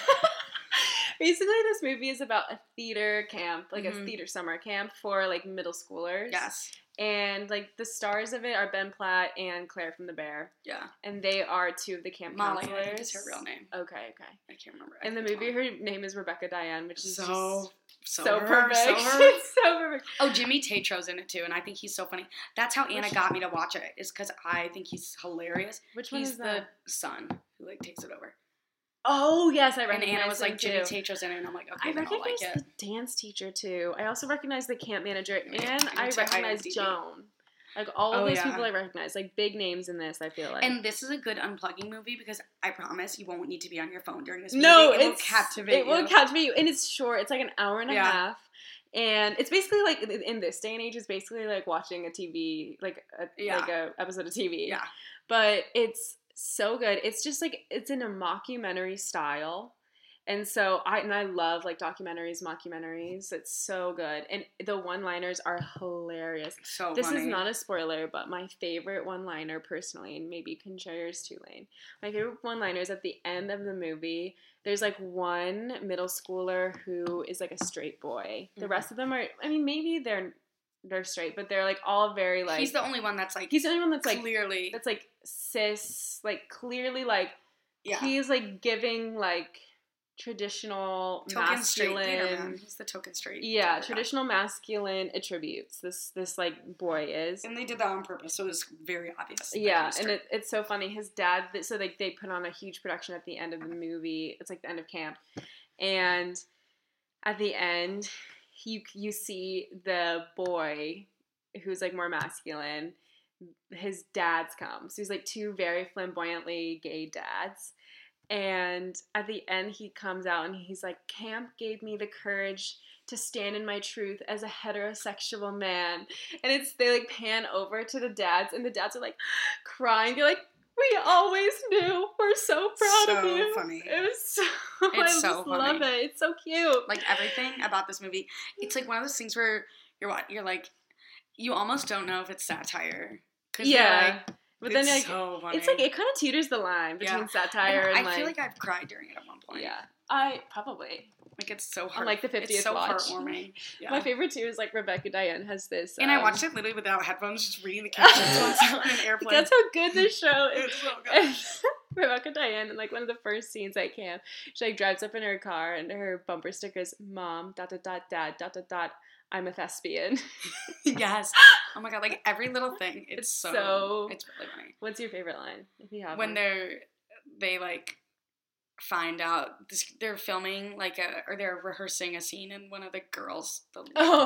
S3: this movie is about a theater camp, like a theater summer camp for like middle schoolers.
S4: Yes.
S3: And like the stars of it are Ben Platt and Claire from The Bear.
S4: Yeah.
S3: And they are two of the camp
S4: Molly,
S3: counselors.
S4: I think is her real name.
S3: Okay.
S4: I can't remember.
S3: In the movie, her name is Rebecca Diane, which is
S4: so
S3: perfect.
S4: It's
S3: so perfect.
S4: Oh, Jimmy Tatro's in it too, and I think he's so funny. That's how Anna got me to watch it, is because I think he's hilarious.
S3: Which one is that?
S4: He's the son who like takes it over.
S3: Oh yes, I recognize.
S4: And Anna was like,
S3: too.
S4: Jimmy Tatro's in it, and I'm like, okay,
S3: I recognize the dance teacher too. I also recognize the camp manager, and I recognize Joan. Like all of those people I recognize, like big names in this. I feel like,
S4: and this is a good unplugging movie because I promise you won't need to be on your phone during this movie.
S3: No,
S4: it will captivate you.
S3: It will captivate you, and it's short. It's like an hour and a half. And it's basically like, in this day and age, it's basically like watching a TV, like a episode of TV.
S4: Yeah.
S3: But it's so good. It's just like, it's in a mockumentary style. And so I love like documentaries, mockumentaries. It's so good. And the one-liners are hilarious.
S4: So
S3: this
S4: funny.
S3: is not a spoiler, but my favorite one-liner personally, and maybe you can share yours too, Lane. My favorite one-liner is at the end of the movie. There's like one middle schooler who is like a straight boy. The rest of them are, I mean, maybe they're straight, but they're like all very like.
S4: He's the only one that's like.
S3: He's the only one that's like
S4: clearly.
S3: That's like cis, like clearly like.
S4: Yeah.
S3: He's like giving like traditional
S4: token
S3: masculine.
S4: Straight he's the token straight.
S3: Yeah, traditional masculine attributes. This like boy is.
S4: And they did that on purpose, so it was very obvious.
S3: Yeah, and it's so funny. His dad. So like they put on a huge production at the end of the movie. It's like the end of camp, and at the end, you see the boy who's like more masculine. His dads come. So he's like two very flamboyantly gay dads. And at the end, he comes out and he's like, camp gave me the courage to stand in my truth as a heterosexual man. And they like pan over to the dads, and the dads are like crying. They're like, we always knew. We're so proud of you.
S4: So funny.
S3: It was so.
S4: It's
S3: I just love it. It's so cute.
S4: Like everything about this movie, it's like one of those things where you're like, you almost don't know if it's satire.
S3: Yeah.
S4: But then like, so funny.
S3: It's like it kind of teeters the line between satire and
S4: I feel like I've cried during it at one point.
S3: Yeah, I probably.
S4: Like it's so hard.
S3: On like the 50th
S4: it's so
S3: watch.
S4: Heartwarming. Yeah.
S3: My favorite too is like Rebecca Diane has this.
S4: And I watched it literally without headphones, just reading the captions on an airplane.
S3: That's how good this show is.
S4: It's so good.
S3: Rebecca Diane, in like one of the first scenes at camp, she like drives up in her car and her bumper sticker is "Mom, ... dad ... I'm a thespian."
S4: Yes. Oh my god, like every little thing. It's really funny.
S3: What's your favorite line, if you have
S4: when
S3: one?
S4: they like find out they're filming or they're rehearsing a scene, and one of the girls the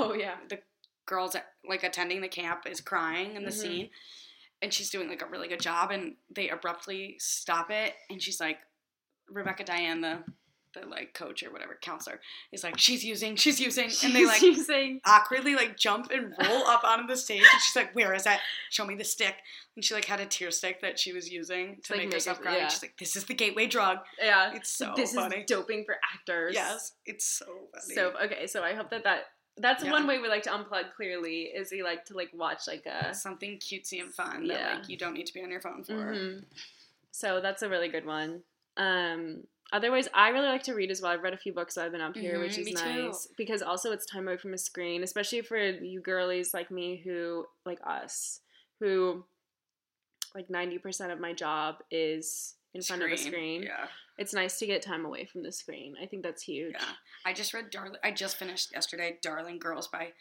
S4: girls like attending the camp is crying in the scene, and she's doing like a really good job, and they abruptly stop it, and she's like, Rebecca Diane, the like coach or whatever, counselor, is like, she's using, and they like awkwardly like jump and roll up onto the stage, and she's like, where is that? Show me the stick. And she like had a tear stick that she was using to make herself cry. Yeah. She's like, this is the gateway drug.
S3: Yeah.
S4: It's so
S3: this
S4: funny.
S3: This is doping for actors.
S4: Yes. It's so funny.
S3: So, okay, so I hope that's one way we like to unplug clearly, is we like to like watch like
S4: something cutesy and fun that like you don't need to be on your phone for.
S3: Mm-hmm. So that's a really good one. Otherwise, I really like to read as well. I've read a few books that I've been up here, which is nice. Because also it's time away from a screen, especially for you girlies like me like us, who like 90% of my job is in front of a screen.
S4: Yeah.
S3: It's nice to get time away from the screen. I think that's huge.
S4: Yeah. I just finished yesterday Darling Girls by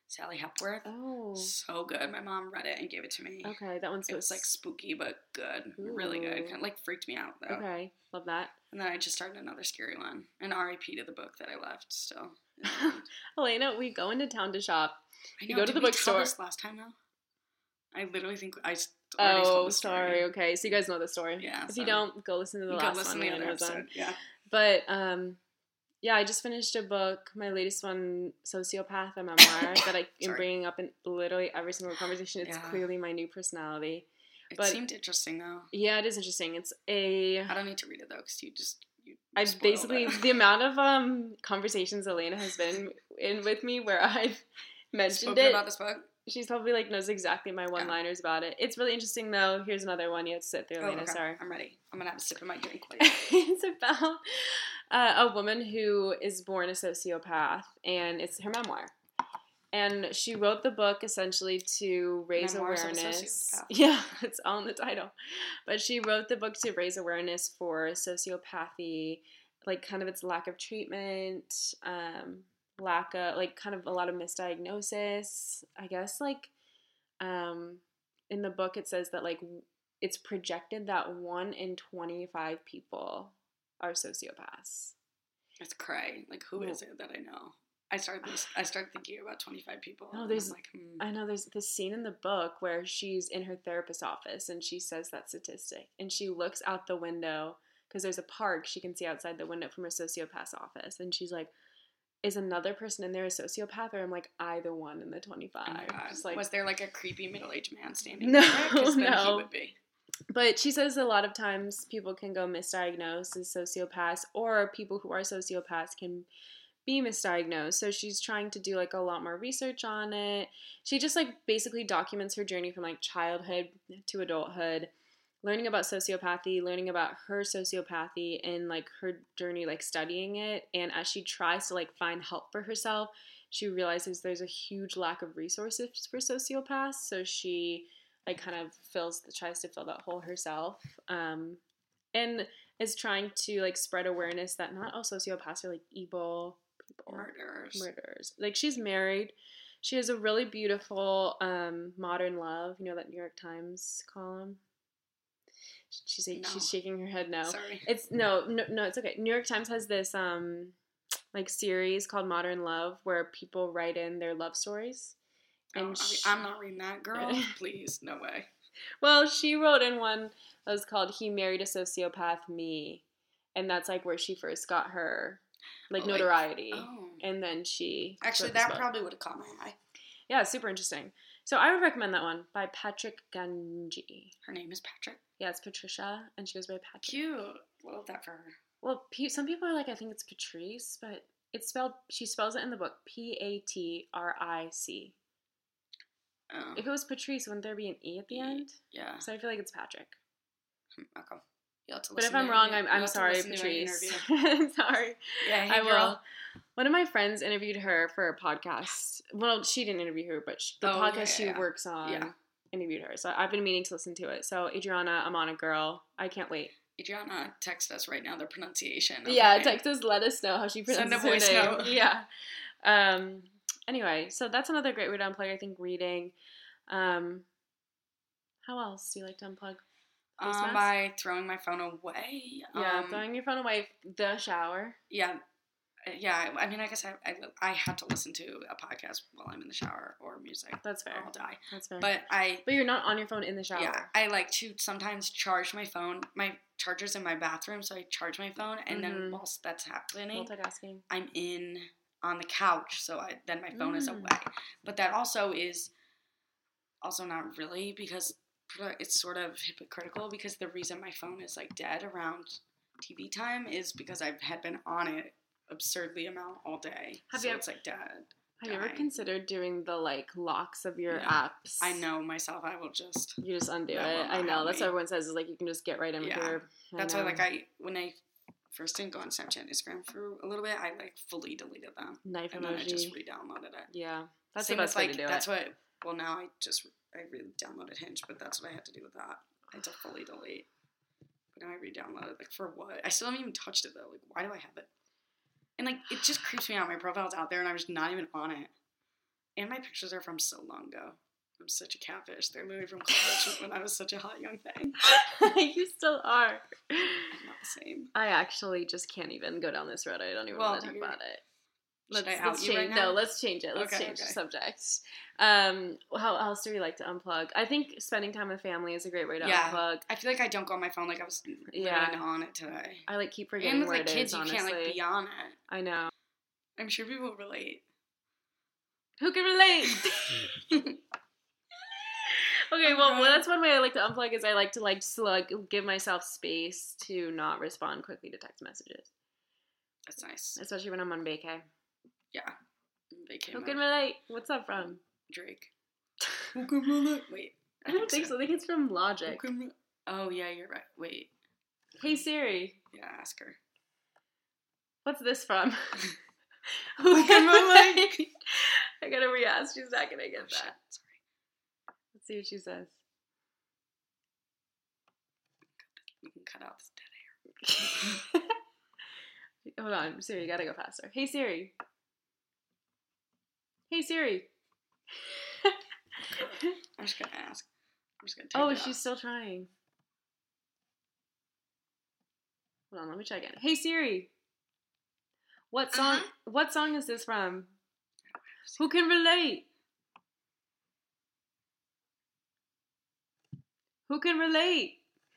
S4: Sally Hepworth.
S3: Oh.
S4: So good. My mom read it and gave it to me.
S3: Okay, that one's
S4: It was like spooky but good.
S3: Ooh.
S4: Really good. It kind of like freaked me out though.
S3: Okay, love that.
S4: And then I just started another scary one. And R.I.P. to the book that I left still.
S3: Elena, we go into town to shop.
S4: I know,
S3: You go to the bookstore.
S4: This last time though? I literally think I already told the story.
S3: Sorry. Okay, so you guys know the story.
S4: Yeah.
S3: If you don't, go listen to the last one.
S4: The other episode. Yeah.
S3: But yeah, I just finished a book, my latest one, Sociopath, a memoir that I am bringing up in literally every single conversation. It's clearly my new personality.
S4: It seemed interesting though.
S3: Yeah, it is interesting.
S4: I don't need to read it though, because you
S3: basically the amount of conversations Elena has been in with me where I've mentioned
S4: Spoken about this book.
S3: She's probably like knows exactly my one-liners about it. It's really interesting though. Here's another one you have to sit through, Elena.
S4: Okay.
S3: Sorry.
S4: I'm ready. I'm gonna have a sip of my drink.
S3: It's about a woman who is born a sociopath, and it's her memoir. And she wrote the book essentially to raise awareness. Yeah, it's all in the title. But she wrote the book to raise awareness for sociopathy, like kind of its lack of treatment, lack of, like, kind of a lot of misdiagnosis. I guess, like, in the book it says that, like, it's projected that 1 in 25 people are sociopaths.
S4: That's cray. Like, who is it that I know? I start thinking about 25 people.
S3: No, I know there's this scene in the book where she's in her therapist's office and she says that statistic, and she looks out the window because there's a park she can see outside the window from her sociopath's office, and she's like, is another person in there a sociopath? Or I'm like, either one in the 25.
S4: Oh my God.
S3: Just like,
S4: was there like a creepy middle-aged man standing
S3: there?
S4: No.
S3: No.
S4: He would be.
S3: But she says a lot of times people can go misdiagnosed as sociopaths, or people who are sociopaths can be misdiagnosed. So she's trying to do like a lot more research on it. She just like basically documents her journey from like childhood to adulthood, learning about sociopathy, learning about her sociopathy, and like her journey like studying it. And as she tries to like find help for herself, she realizes there's a huge lack of resources for sociopaths. So she like kind of tries to fill that hole herself, and is trying to like spread awareness that not all sociopaths are like evil people. Murderers. Like, she's married. She has a really beautiful Modern Love. You know that New York Times column? She's shaking her head no.
S4: Sorry.
S3: It's no, it's okay. New York Times has this like series called Modern Love where people write in their love stories. And
S4: I'm not reading that, girl. Please, no way.
S3: Well, she wrote in one that was called "He Married a Sociopath, Me," and that's like where she first got her like notoriety. And then she
S4: that probably would have caught my eye.
S3: Yeah, super interesting. So I would recommend that one by Patrick Ganji.
S4: Her name is Patrick?
S3: Yeah, it's Patricia, and she goes by Patrick.
S4: Cute. Love that for her.
S3: Well, some people are like, I think it's Patrice, but she spells it in the book Patric.
S4: Oh.
S3: If it was Patrice, wouldn't there be an E at the end?
S4: Yeah.
S3: So I feel like it's Patrick.
S4: Okay. You'll have to
S3: but if I'm wrong, I'm sorry, Patrice. Sorry.
S4: Yeah, hey,
S3: I will.
S4: girl.
S3: One of my friends interviewed her for a podcast. Well, she didn't interview her, but the podcast she works on interviewed her. So I've been meaning to listen to it. So Adriana, I'm on it, girl. I can't wait.
S4: Adriana, text us right now the pronunciation.
S3: Yeah, text us. Let us know how she pronounces her name.
S4: Send a voice note.
S3: Yeah. Anyway, so that's another great way to unplug, I think, reading. How else do you like to unplug?
S4: By throwing my phone away.
S3: Yeah, throwing your phone away. The shower.
S4: Yeah. I mean, I guess I have to listen to a podcast while I'm in the shower or music.
S3: That's fair.
S4: Or I'll die.
S3: That's fair.
S4: But
S3: you're not on your phone in the shower.
S4: Yeah, I like to sometimes charge my phone. My charger's in my bathroom, so I charge my phone, and then whilst that's happening,
S3: multitasking.
S4: I'm on the couch, so then my phone is away. But that also is also not really, because it's sort of hypocritical, because the reason my phone is like dead around TV time is because I had been on it absurdly amount all day. It's like dead.
S3: Have you ever considered doing the like locks of your apps?
S4: I know myself. I will just.
S3: You just undo it. I know. That's what everyone says, is like you can just get right in with your.
S4: That's why when I first didn't go on Snapchat and Instagram for a little bit, I like fully deleted them.
S3: Knife
S4: and
S3: emoji.
S4: then I just re-downloaded it.
S3: Yeah, that's the best way to do
S4: that's
S3: it.
S4: what. Well, now I re-downloaded Hinge, but that's what I had to do with that. I had to fully delete. But now I re-downloaded. Like, for what? I still haven't even touched it though. Like, why do I have it? And like, it just creeps me out. My profile's out there, and I'm just not even on it. And my pictures are from so long ago. I'm such a catfish. They're literally from college when I was such a hot young thing.
S3: You still are.
S4: I'm not the same.
S3: I actually just can't even go down this road. I don't even want to talk about it.
S4: Should I out you
S3: change.
S4: right now?
S3: No, let's change it. Let's change the subject. How else do we like to unplug? I think spending time with family is a great way to unplug.
S4: I feel like I don't go on my phone. Like I was literally on it today.
S3: I like keep forgetting where it is.
S4: And with kids, you can't like be on it.
S3: I know.
S4: I'm sure people relate.
S3: Who can relate? Okay, well, that's one way I like to unplug is I like to just give myself space to not respond quickly to text messages.
S4: That's nice.
S3: Especially when I'm on vacay.
S4: Yeah. Vacay.
S3: Who can relate? What's that from?
S4: Drake. Who can relate? Wait.
S3: I don't think so. I think it's from Logic.
S4: Oh, yeah, you're right. Wait.
S3: Hey, Siri.
S4: Yeah, ask her.
S3: What's this from? Who can relate? I gotta re-ask. She's not gonna get that.
S4: Sorry.
S3: Let's see what she says.
S4: We can cut out this dead air.
S3: Hold on, Siri, you gotta go faster. Hey, Siri. Hey, Siri.
S4: I'm just gonna ask. I'm just gonna take it
S3: she's still trying. Hold on, let me try again. Hey, Siri. What song is this from? Who can relate? Who can relate?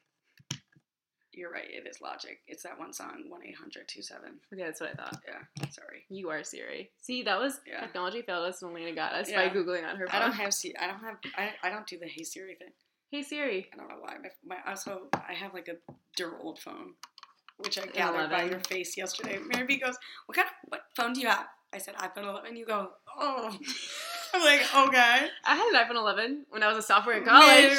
S4: You're right, it is Logic. It's that one song, 1-800-27.
S3: Okay, that's what I thought.
S4: Yeah, sorry.
S3: You are Siri. See, that was technology failed us and Elena got us by Googling on her phone.
S4: I don't do the Hey Siri thing.
S3: Hey Siri.
S4: I don't know why. I have like a dirt old phone, which I gathered by your face yesterday. Mary B goes, what phone do you have? I said iPhone 11. You go, oh. I'm like, okay.
S3: I had an iPhone 11 when I was a sophomore in college.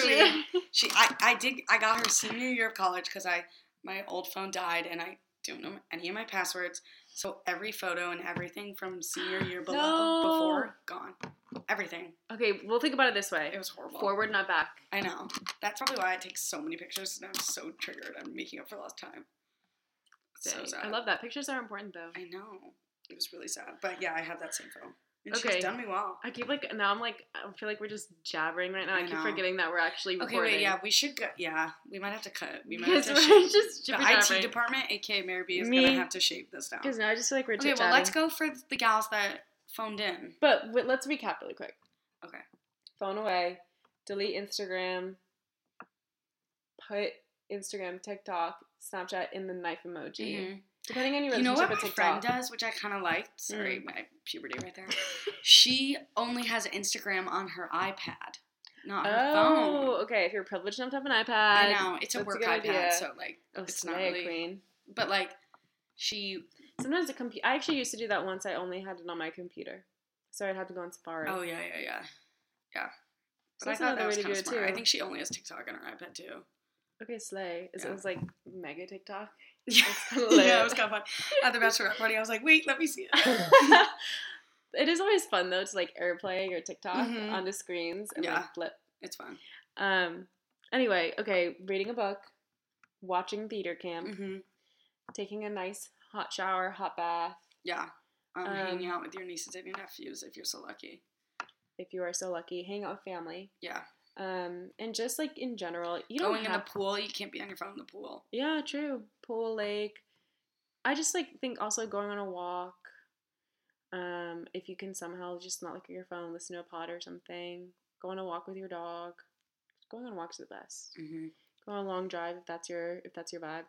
S4: I got her senior year of college because my old phone died and I don't know any of my passwords. So every photo and everything from senior year before, gone. Everything.
S3: Okay, we'll think about it this way.
S4: It was horrible.
S3: Forward, not back.
S4: I know. That's probably why I take so many pictures and I'm so triggered. I'm making up for lost time. So sad.
S3: I love that. Pictures are important though.
S4: I know. It was really sad. But yeah, I had that same phone. And she's done me well.
S3: I keep I feel like we're just jabbering right now. I keep forgetting that we're actually recording.
S4: Okay, wait, yeah, we should go. Yeah, we might have to cut. We might
S3: have
S4: to
S3: just
S4: the IT department, aka Mary B, is going to have to shave this down.
S3: Because now I just feel like we're
S4: okay, well, let's go for the gals that phoned in.
S3: But let's recap really quick.
S4: Okay.
S3: Phone away. Delete Instagram. Put Instagram, TikTok, Snapchat in the knife emoji. Mm-hmm. Depending on your relationship,
S4: you know what my friend does, which I kind of liked? Sorry, my puberty right there. She only has Instagram on her iPad, not her phone.
S3: Oh, okay. If you're privileged enough to have an iPad.
S4: I know. It's a work iPad, so, it's not really...
S3: queen.
S4: But, she...
S3: Sometimes I actually used to do that once. I only had it on my computer. So I'd have to go on Safari.
S4: Oh, yeah. Yeah.
S3: But I thought that was kind of smart.
S4: I think she only has TikTok on her iPad, too.
S3: Okay, slay. It was, mega TikTok.
S4: Yeah, it was kind of fun. At the bachelorette party, I was like, wait, let me see it.
S3: It is always fun, though, to, airplay your TikTok onto screens and, flip.
S4: It's fun.
S3: Anyway, okay, reading a book, watching theater camp, taking a nice hot shower, hot bath.
S4: Yeah. Hanging out with your nieces and your nephews, if you're so lucky.
S3: If you are so lucky. Hang out with family.
S4: Yeah.
S3: And just in general, you
S4: don't
S3: going
S4: in the pool. You can't be on your phone in the pool.
S3: Yeah, true. Pool, lake. I just think also going on a walk. If you can somehow just not look at your phone, listen to a pod or something. Go on a walk with your dog. Going on walks is the best. Mm-hmm. Go on a long drive if that's your vibe.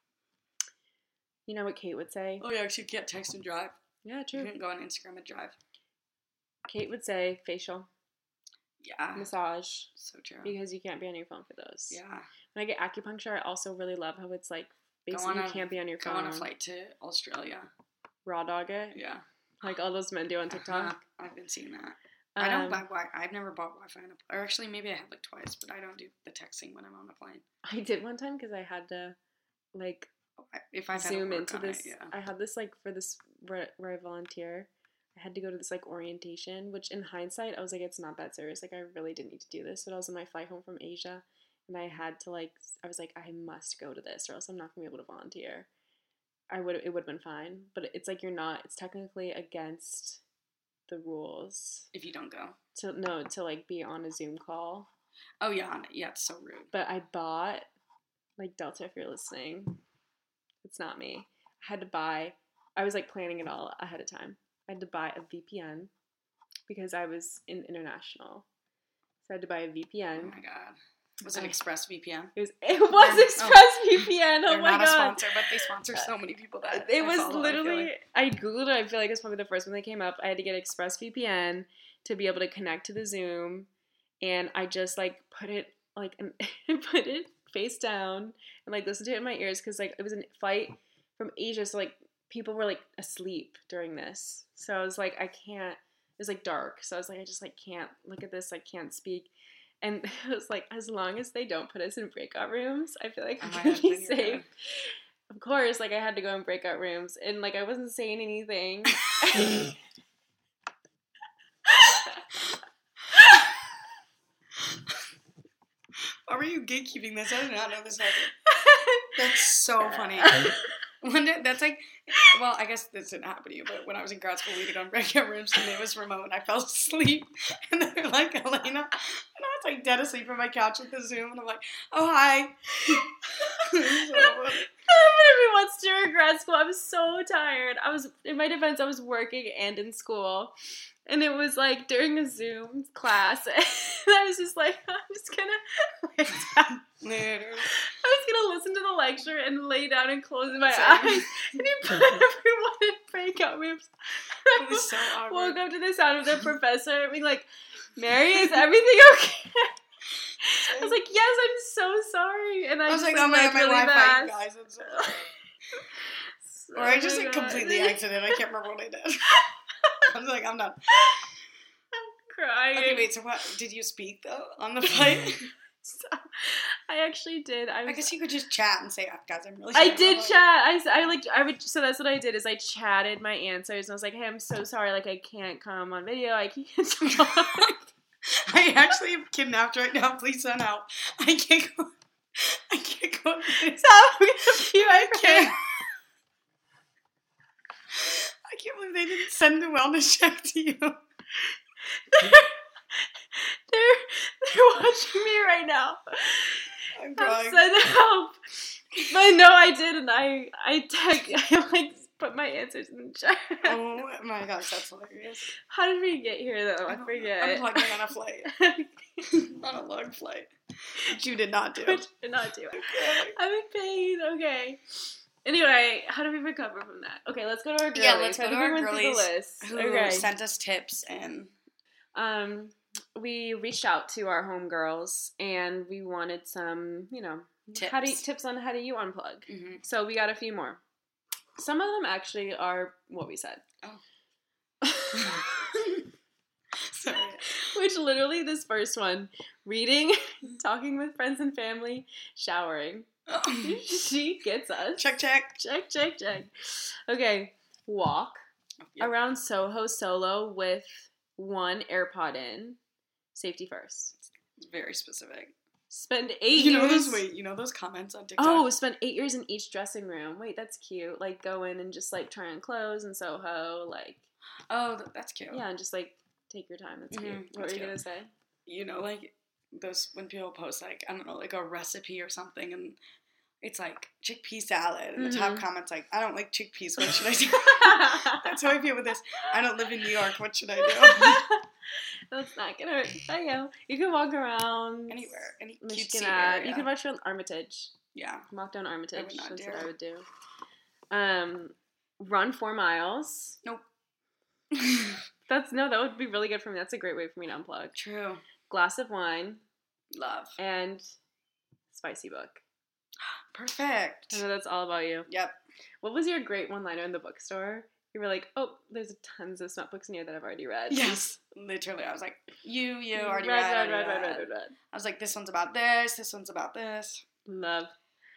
S3: You know what Kate would say?
S4: Oh yeah, because you can't text and drive.
S3: Yeah, true.
S4: You can't go on Instagram and drive.
S3: Kate would say facial.
S4: Yeah.
S3: Massage.
S4: So true.
S3: Because you can't be on your phone for those.
S4: Yeah.
S3: When I get acupuncture, I also really love how it's basically you can't be on your phone.
S4: Go on a flight to Australia.
S3: Raw dog it?
S4: Yeah.
S3: Like all those men do on TikTok.
S4: I've been seeing that. I don't buy I've never bought Wi-Fi or actually maybe I have twice, but I don't do the texting when I'm on the plane.
S3: I did one time because I had to
S4: if I
S3: zoom into this.
S4: It, yeah.
S3: I had this for this where I volunteer. I had to go to this orientation, which in hindsight I was it's not that serious. I really didn't need to do this, but I was on my flight home from Asia, and I had to I was I must go to this, or else I'm not gonna be able to volunteer. It would have been fine, but it's you're not. It's technically against the rules.
S4: If you don't go.
S3: To like be on a Zoom call.
S4: Oh, yeah. Yeah, it's so rude.
S3: But I bought, like, Delta, if you're listening, it's not me. I was, like, planning it all ahead of time. I had to buy a VPN because I was in international. So I had to buy a VPN.
S4: Oh, my God. Was it ExpressVPN?
S3: It was ExpressVPN. Oh,
S4: They're
S3: my
S4: not
S3: God.
S4: a sponsor, but they sponsor so many people that
S3: it was
S4: follow,
S3: literally, I Googled it. I feel like it's probably the first one that came up. I had to get ExpressVPN to be able to connect to the Zoom. And I just, like, put it face down and, like, listened to it in my ears because, like, it was a flight from Asia. So, like, people were, like, asleep during this. So I was like, I can't. It was, like, dark. So I was like, I just, like, can't look at this. I can't speak. And it was like, as long as they don't put us in breakout rooms, I feel like I'm going to be safe. Of course, like, I had to go in breakout rooms. And, like, I wasn't saying anything.
S4: Why were you gatekeeping this? I did not know this happened. That's so funny. That's like, well, I guess this didn't happen to you, but when I was in grad school, we had to go in breakout rooms, and it was remote, and I fell asleep, and they were like, Elena, and I was like dead asleep on my couch with the Zoom, and I'm like, oh, hi.
S3: Every once during grad school, I was so tired. In my defense, I was working and in school. And it was like during a Zoom class, and I was just like, I'm just gonna lay down. I was gonna listen to the lecture and lay down and close my eyes. And he put everyone in breakout rooms.
S4: It was so awkward.
S3: Woke up to the sound of the professor being like, Mary, is everything okay? I was like, yes, I'm so sorry. And I was like, oh my God, really bad.
S4: Guys, I'm so sorry. Or I just like completely exited. I can't remember what I did. I was like, I'm done.
S3: I'm crying.
S4: Okay, wait, so what? Did you speak, though, on the flight?
S3: So, I actually did.
S4: I guess you could just chat and say, oh, guys, I'm really sorry.
S3: I did chat. So that's what I did, is I chatted my answers, and I was like, hey, I'm so sorry, like, I can't come on video, I can't talk.
S4: I actually am kidnapped right now, please send out. I can't go.
S3: So I'm gonna be
S4: I can't. I can't believe they didn't send the wellness check to you.
S3: They're watching me right now.
S4: I'm crying.
S3: Send help. But no, I didn't. I like put my answers in the chat.
S4: Oh my gosh, that's hilarious.
S3: How did we get here though? I forget.
S4: I'm plugging on a flight. On a long flight. Which you did not do.
S3: Did not do. I'm in pain. Okay. Anyway, how do we recover from that? Okay, let's go to our girlies.
S4: Yeah, let's go to our girlies
S3: who
S4: sent us tips and...
S3: we reached out to our homegirls and we wanted some, tips on how do you unplug. Mm-hmm. So we got a few more. Some of them actually are what we said.
S4: Oh. Sorry.
S3: Which literally this first one, reading, talking with friends and family, showering. She gets us.
S4: Check.
S3: Okay, walk around Soho solo with one AirPod in. Safety first.
S4: It's very specific.
S3: Spend 8 years.
S4: You know those comments on TikTok?
S3: Oh, spend 8 years in each dressing room. Wait, that's cute. Like, go in and just, like, try on clothes in Soho. Like.
S4: Oh, that's cute.
S3: Yeah, and just, like, take your time. That's cute. What were you going to say?
S4: You know, like, those, when people post, like, I don't know, like a recipe or something, and it's like chickpea salad, and the top comment's like, I don't like chickpeas, what should I do? That's how I feel with this. I don't live in New York, what should I do?
S3: That's not gonna hurt. I know. You can walk around
S4: anywhere, any
S3: Michigan area. You can walk around Armitage.
S4: Yeah.
S3: Walk down Armitage.
S4: That's
S3: what I would do. Run 4 miles.
S4: Nope.
S3: That would be really good for me. That's a great way for me to unplug.
S4: True.
S3: Glass of wine.
S4: Love.
S3: And spicy book.
S4: Perfect.
S3: I know that's all about you.
S4: Yep.
S3: What was your great one-liner in the bookstore? You were like, oh, there's tons of smut books in here that I've already read.
S4: Yes. Literally. I was like, you already read. I was like, this one's about this one's about this.
S3: Love.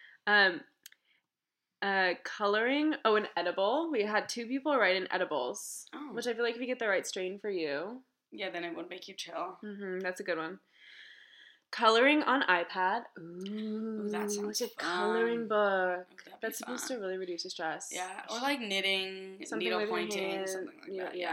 S3: Coloring. Oh, an edible. We had 2 people write in edibles. Oh. Which I feel like if you get the right strain for you.
S4: Yeah, then it would make you chill.
S3: Mm-hmm, that's a good one. Coloring on iPad.
S4: Ooh, that sounds
S3: fun. Coloring book. That's
S4: fun.
S3: Supposed to really reduce your stress.
S4: Yeah, or like knitting,
S3: something
S4: needle pointing, something like that.
S3: Yeah.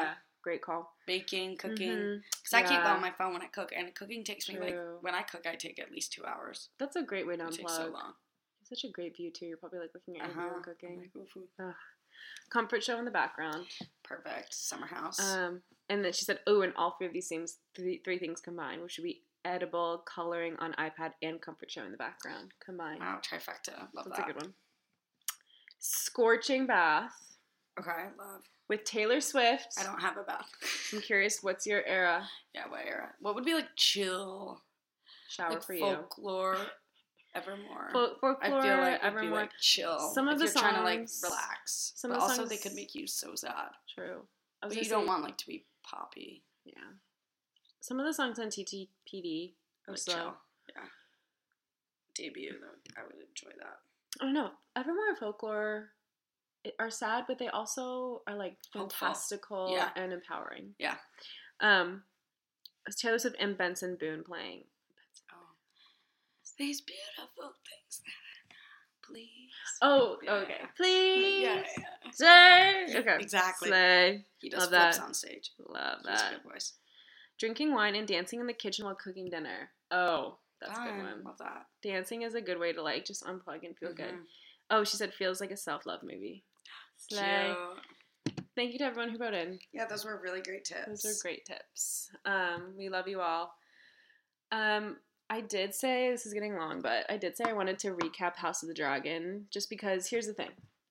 S3: Great call.
S4: Baking, cooking. Because I keep on my phone when I cook, and cooking takes me, like, when I cook, I take at least 2 hours.
S3: That's a great way to unplug.
S4: It takes so long.
S3: Such a great view, too. You're probably, like, looking at your cooking.
S4: Like, ooh.
S3: Comfort show in the background.
S4: Perfect. Summer house.
S3: And then she said, oh, and all three of these things, three things combined, which would be edible, coloring on iPad, and comfort show in the background combined.
S4: Wow, trifecta. Love
S3: That's
S4: that.
S3: a good one. Scorching bath.
S4: Okay, love.
S3: With Taylor Swift.
S4: I don't have a bath.
S3: I'm curious, what's your era?
S4: Yeah, what era? What would be, like, chill?
S3: Shower
S4: like
S3: for
S4: folklore, Evermore.
S3: Folklore,
S4: I feel like
S3: Evermore.
S4: would be, like, chill.
S3: Some of the songs.
S4: Trying to, like, relax.
S3: Some
S4: but
S3: of the
S4: also
S3: songs,
S4: they could make you so sad.
S3: True.
S4: But you don't want, like, to be poppy.
S3: Yeah. Some of the songs on TTPD are
S4: like
S3: slow.
S4: Chill. Yeah. Debut, though, I would enjoy that.
S3: I don't know. Evermore and Folklore are sad, but they also are, like, fantastical and empowering.
S4: Yeah.
S3: It's Taylor Swift and Benson Boone playing.
S4: These beautiful things that I know, please.
S3: Oh, okay. Please.
S4: Yeah.
S3: Slay. Okay.
S4: Exactly.
S3: Slay.
S4: He does
S3: Love
S4: flips
S3: that.
S4: on stage.
S3: Love
S4: He's
S3: that.
S4: a good voice.
S3: Drinking wine and dancing in the kitchen while cooking dinner. Oh, that's a good one.
S4: Love that.
S3: Dancing is a good way to, like, just unplug and feel good. Oh, she said feels like a self-love movie. Slay.
S4: Cute.
S3: Thank you to everyone who wrote in.
S4: Yeah, those were really great tips.
S3: Those are great tips. We love you all. I did say, this is getting long, but I did say I wanted to recap House of the Dragon, just because, here's the thing.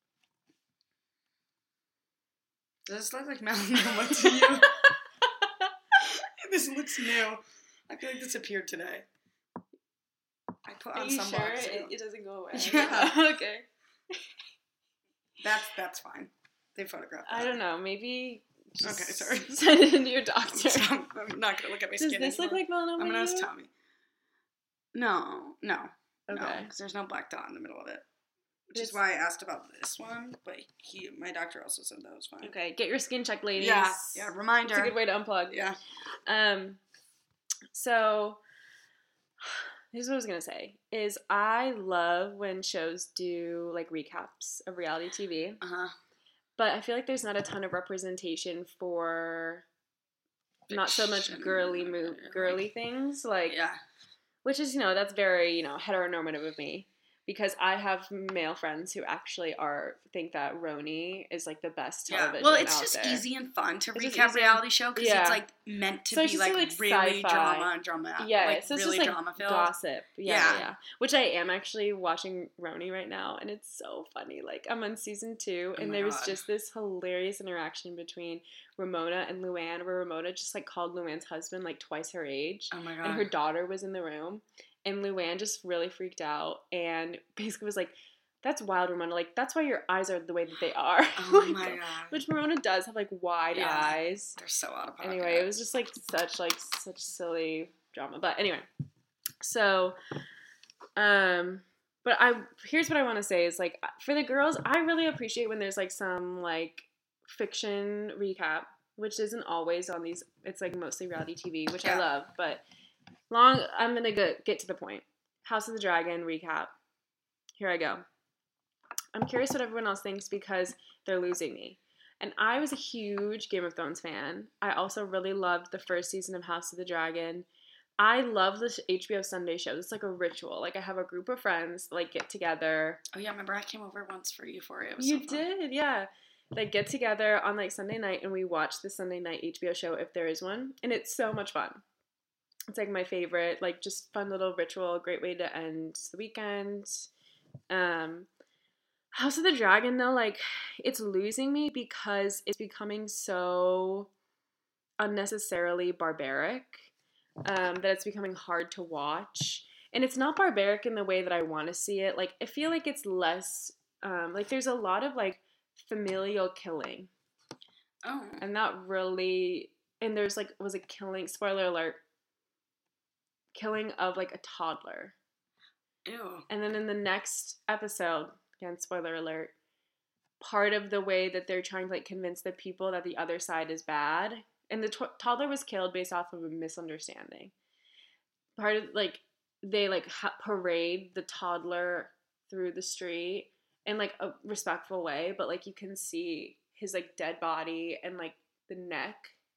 S4: Does this look like melanoma to you? This looks new. I feel like this appeared today. I put on sunblock.
S3: Are you
S4: too.
S3: sure it doesn't go away?
S4: Yeah.
S3: Okay.
S4: That's fine. They photographed that.
S3: I don't know. Maybe just
S4: Okay, sorry.
S3: send it into your doctor.
S4: I'm not going to look at my skin
S3: Does this
S4: anymore.
S3: look like melanoma?
S4: I'm going to ask Tommy. No.
S3: Okay.
S4: Because there's no black dot in the middle of it. Which is why I asked about this one, but my doctor also said that was fine.
S3: Okay, get your skin checked, ladies.
S4: Yeah, reminder.
S3: It's a good way to unplug.
S4: Yeah.
S3: So, here's what I was going to say, is I love when shows do, like, recaps of reality TV.
S4: Uh-huh.
S3: But I feel like there's not a ton of representation for not so much girly things, like, which is, that's very, heteronormative of me, because I have male friends who actually think that RHONY is, like, the best television
S4: well, it's
S3: out
S4: just
S3: there.
S4: easy and fun to recap reality show, because it's, like, meant to be, like really
S3: sci-fi.
S4: drama,
S3: yeah,
S4: like,
S3: so it's
S4: really
S3: just, like,
S4: drama-filled.
S3: Gossip. Yeah. Which I am actually watching RHONY right now, and it's so funny. Like, I'm on season 2, and there was just this hilarious interaction between Ramona and Luann, where Ramona just, like, called Luann's husband, like, twice her age.
S4: Oh my God.
S3: And her daughter was in the room. And Luann just really freaked out and basically was like, that's wild, Ramona. Like, that's why your eyes are the way that they are.
S4: Oh my God.
S3: Which Ramona does have, like, wide eyes.
S4: They're so out of pocket.
S3: Anyway, it was just, like, such silly drama. But anyway, so, but here's what I want to say is, like, for the girls, I really appreciate when there's, like, some, like, fiction recap, which isn't always on these, it's, like, mostly reality TV, which I love, but I'm going to get to the point. House of the Dragon recap. Here I go. I'm curious what everyone else thinks because they're losing me. And I was a huge Game of Thrones fan. I also really loved the first season of House of the Dragon. I love the HBO Sunday show. It's like a ritual. Like, I have a group of friends, like, get together.
S4: Oh, yeah, remember I came over once for Euphoria. It was
S3: You
S4: so fun.
S3: did, yeah. Like, get together on, like, Sunday night, and we watch the Sunday night HBO show if there is one. And it's so much fun. It's, like, my favorite, like, just fun little ritual, great way to end the weekend. House of the Dragon, though, like, it's losing me because it's becoming so unnecessarily barbaric that it's becoming hard to watch. And it's not barbaric in the way that I want to see it. Like, I feel like it's less, like, there's a lot of, like, familial killing.
S4: Oh.
S3: And not really, and there's, like, was a killing, spoiler alert, killing of, like, a toddler.
S4: Ew.
S3: And then in the next episode, again, spoiler alert, part of the way that they're trying to, like, convince the people that the other side is bad, and the toddler was killed based off of a misunderstanding. Part of, like, they, like, parade the toddler through the street in, like, a respectful way, but, like, you can see his, like, dead body and, like, the neck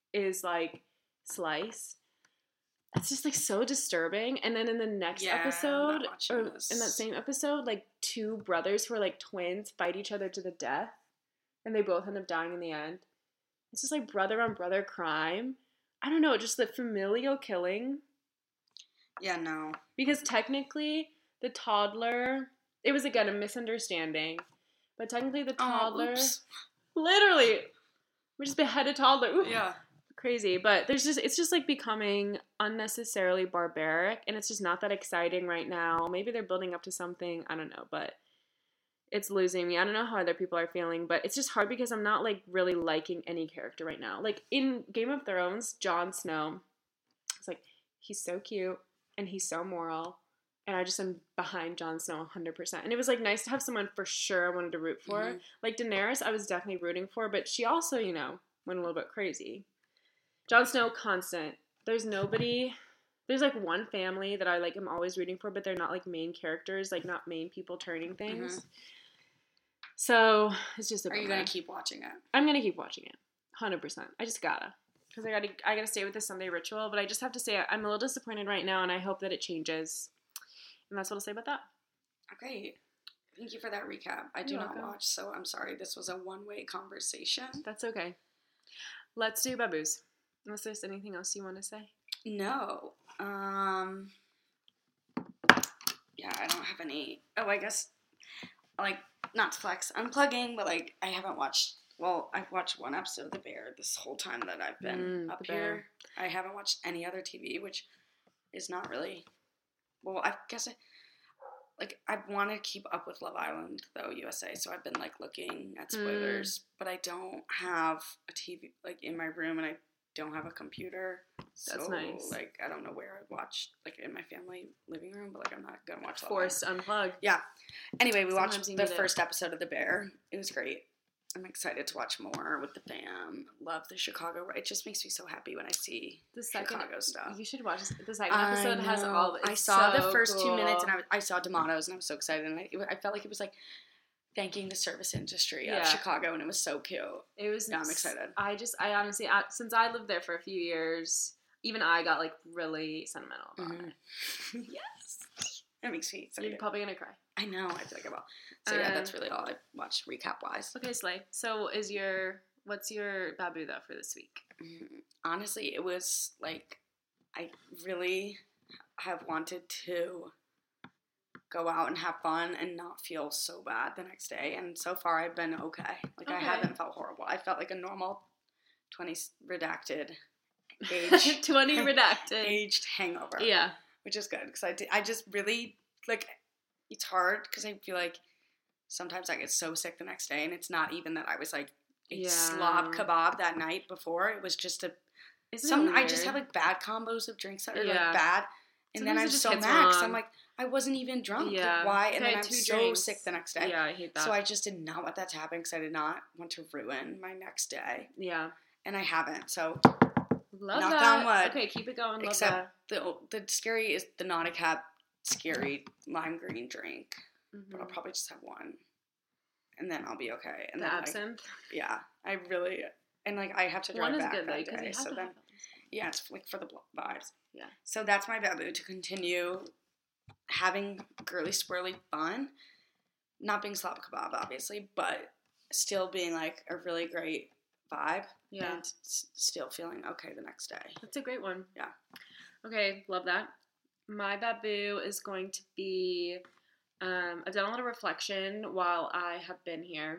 S3: is like sliced. It's just like so disturbing. And then in the next episode, or in that same episode, like 2 brothers who are like twins fight each other to the death, and they both end up dying in the end. It's just like brother on brother crime. I don't know, just the familial killing.
S4: Yeah, no.
S3: Because technically, the toddler, it was again a misunderstanding, but technically the toddler, literally, we just beheaded toddler. Ooh.
S4: Yeah.
S3: Crazy, but it's just like becoming unnecessarily barbaric, and it's just not that exciting right now. Maybe they're building up to something, I don't know, but it's losing me. I don't know how other people are feeling, but it's just hard because I'm not like really liking any character right now. Like in Game of Thrones, Jon Snow, it's like he's so cute and he's so moral, and I just am behind Jon Snow 100%. And it was like nice to have someone for sure I wanted to root for. Mm-hmm. Like Daenerys, I was definitely rooting for, but she also, you know, went a little bit crazy. Jon Snow, constant. There's like one family that I like am always rooting for, but they're not like main characters, like not main people turning things. Mm-hmm. So it's just a bummer.
S4: Are you gonna keep watching it?
S3: I'm gonna keep watching it, 100%. I just gotta, because I gotta stay with the Sunday ritual. But I just have to say I'm a little disappointed right now, and I hope that it changes. And that's what I'll say about that.
S4: Okay, thank you for that recap. I do not watch, so I'm sorry. This was a one-way conversation.
S3: That's okay. Let's do baboos. Unless there's anything else you want to say?
S4: No. Yeah, I don't have any. Oh, I guess, like, not to flex, unplugging, but, like, I haven't watched, well, I've watched one episode of The Bear this whole time that I've been up here. I haven't watched any other TV, which is not really, well, I guess I want to keep up with Love Island, though, USA, so I've been, like, looking at spoilers, but I don't have a TV, like, in my room, and I don't have a computer, so that's nice. Like I don't know where I'd watch, like in my family living room, but like I'm not gonna watch
S3: forced unplug.
S4: Yeah. Anyway, we watched the first episode of The Bear. It was great. I'm excited to watch more with the fam. Love the Chicago. It just makes me so happy when I see the Chicago stuff.
S3: You should watch the second episode. Has all.
S4: I saw the first 2 minutes, and I saw D'Amato's, and I was so excited, and I felt like it was like thanking the service industry of Chicago, and it was so cute.
S3: It was.
S4: Yeah, I'm excited.
S3: I honestly, since I lived there for a few years, even I got like really sentimental about it.
S4: Yes, that makes me excited.
S3: You're probably gonna cry.
S4: I know. I feel like I will. So yeah, that's really all I watched recap wise.
S3: Okay, Slay. So what's your babu though for this week?
S4: Honestly, it was like I really have wanted to go out and have fun and not feel so bad the next day, and so far I've been okay. Like I haven't felt horrible. I felt like a normal 20s redacted age
S3: 20 redacted
S4: aged hangover.
S3: Yeah,
S4: which is good because I just really like it's hard because I feel like sometimes I get so sick the next day, and it's not even that I was like a slob kebab that night before. It was just I just have like bad combos of drinks that are like bad. And sometimes then I'm so mad because I'm like, I wasn't even drunk. Yeah. Like, why? And then I'm so sick the next day.
S3: Yeah, I hate that.
S4: So I just did not want that to happen because I did not want to ruin my next day.
S3: Yeah.
S4: And I haven't. So
S3: love knock that. On wood. Okay, keep it going. Love
S4: except that. The scary is the Naughty Cat scary lime green drink. Mm-hmm. But I'll probably just have one. And then I'll be okay. And
S3: the
S4: then,
S3: absinthe?
S4: Like, yeah. I really, and like I have to drive back that day. So then, yeah, it's like for the vibes.
S3: Yeah.
S4: So that's my babu, to continue having girly swirly fun. Not being slob kebab, obviously, but still being like a really great vibe.
S3: Yeah.
S4: And still feeling okay the next day.
S3: That's a great one.
S4: Yeah.
S3: Okay, love that. My babu is going to be, I've done a lot of reflection while I have been here.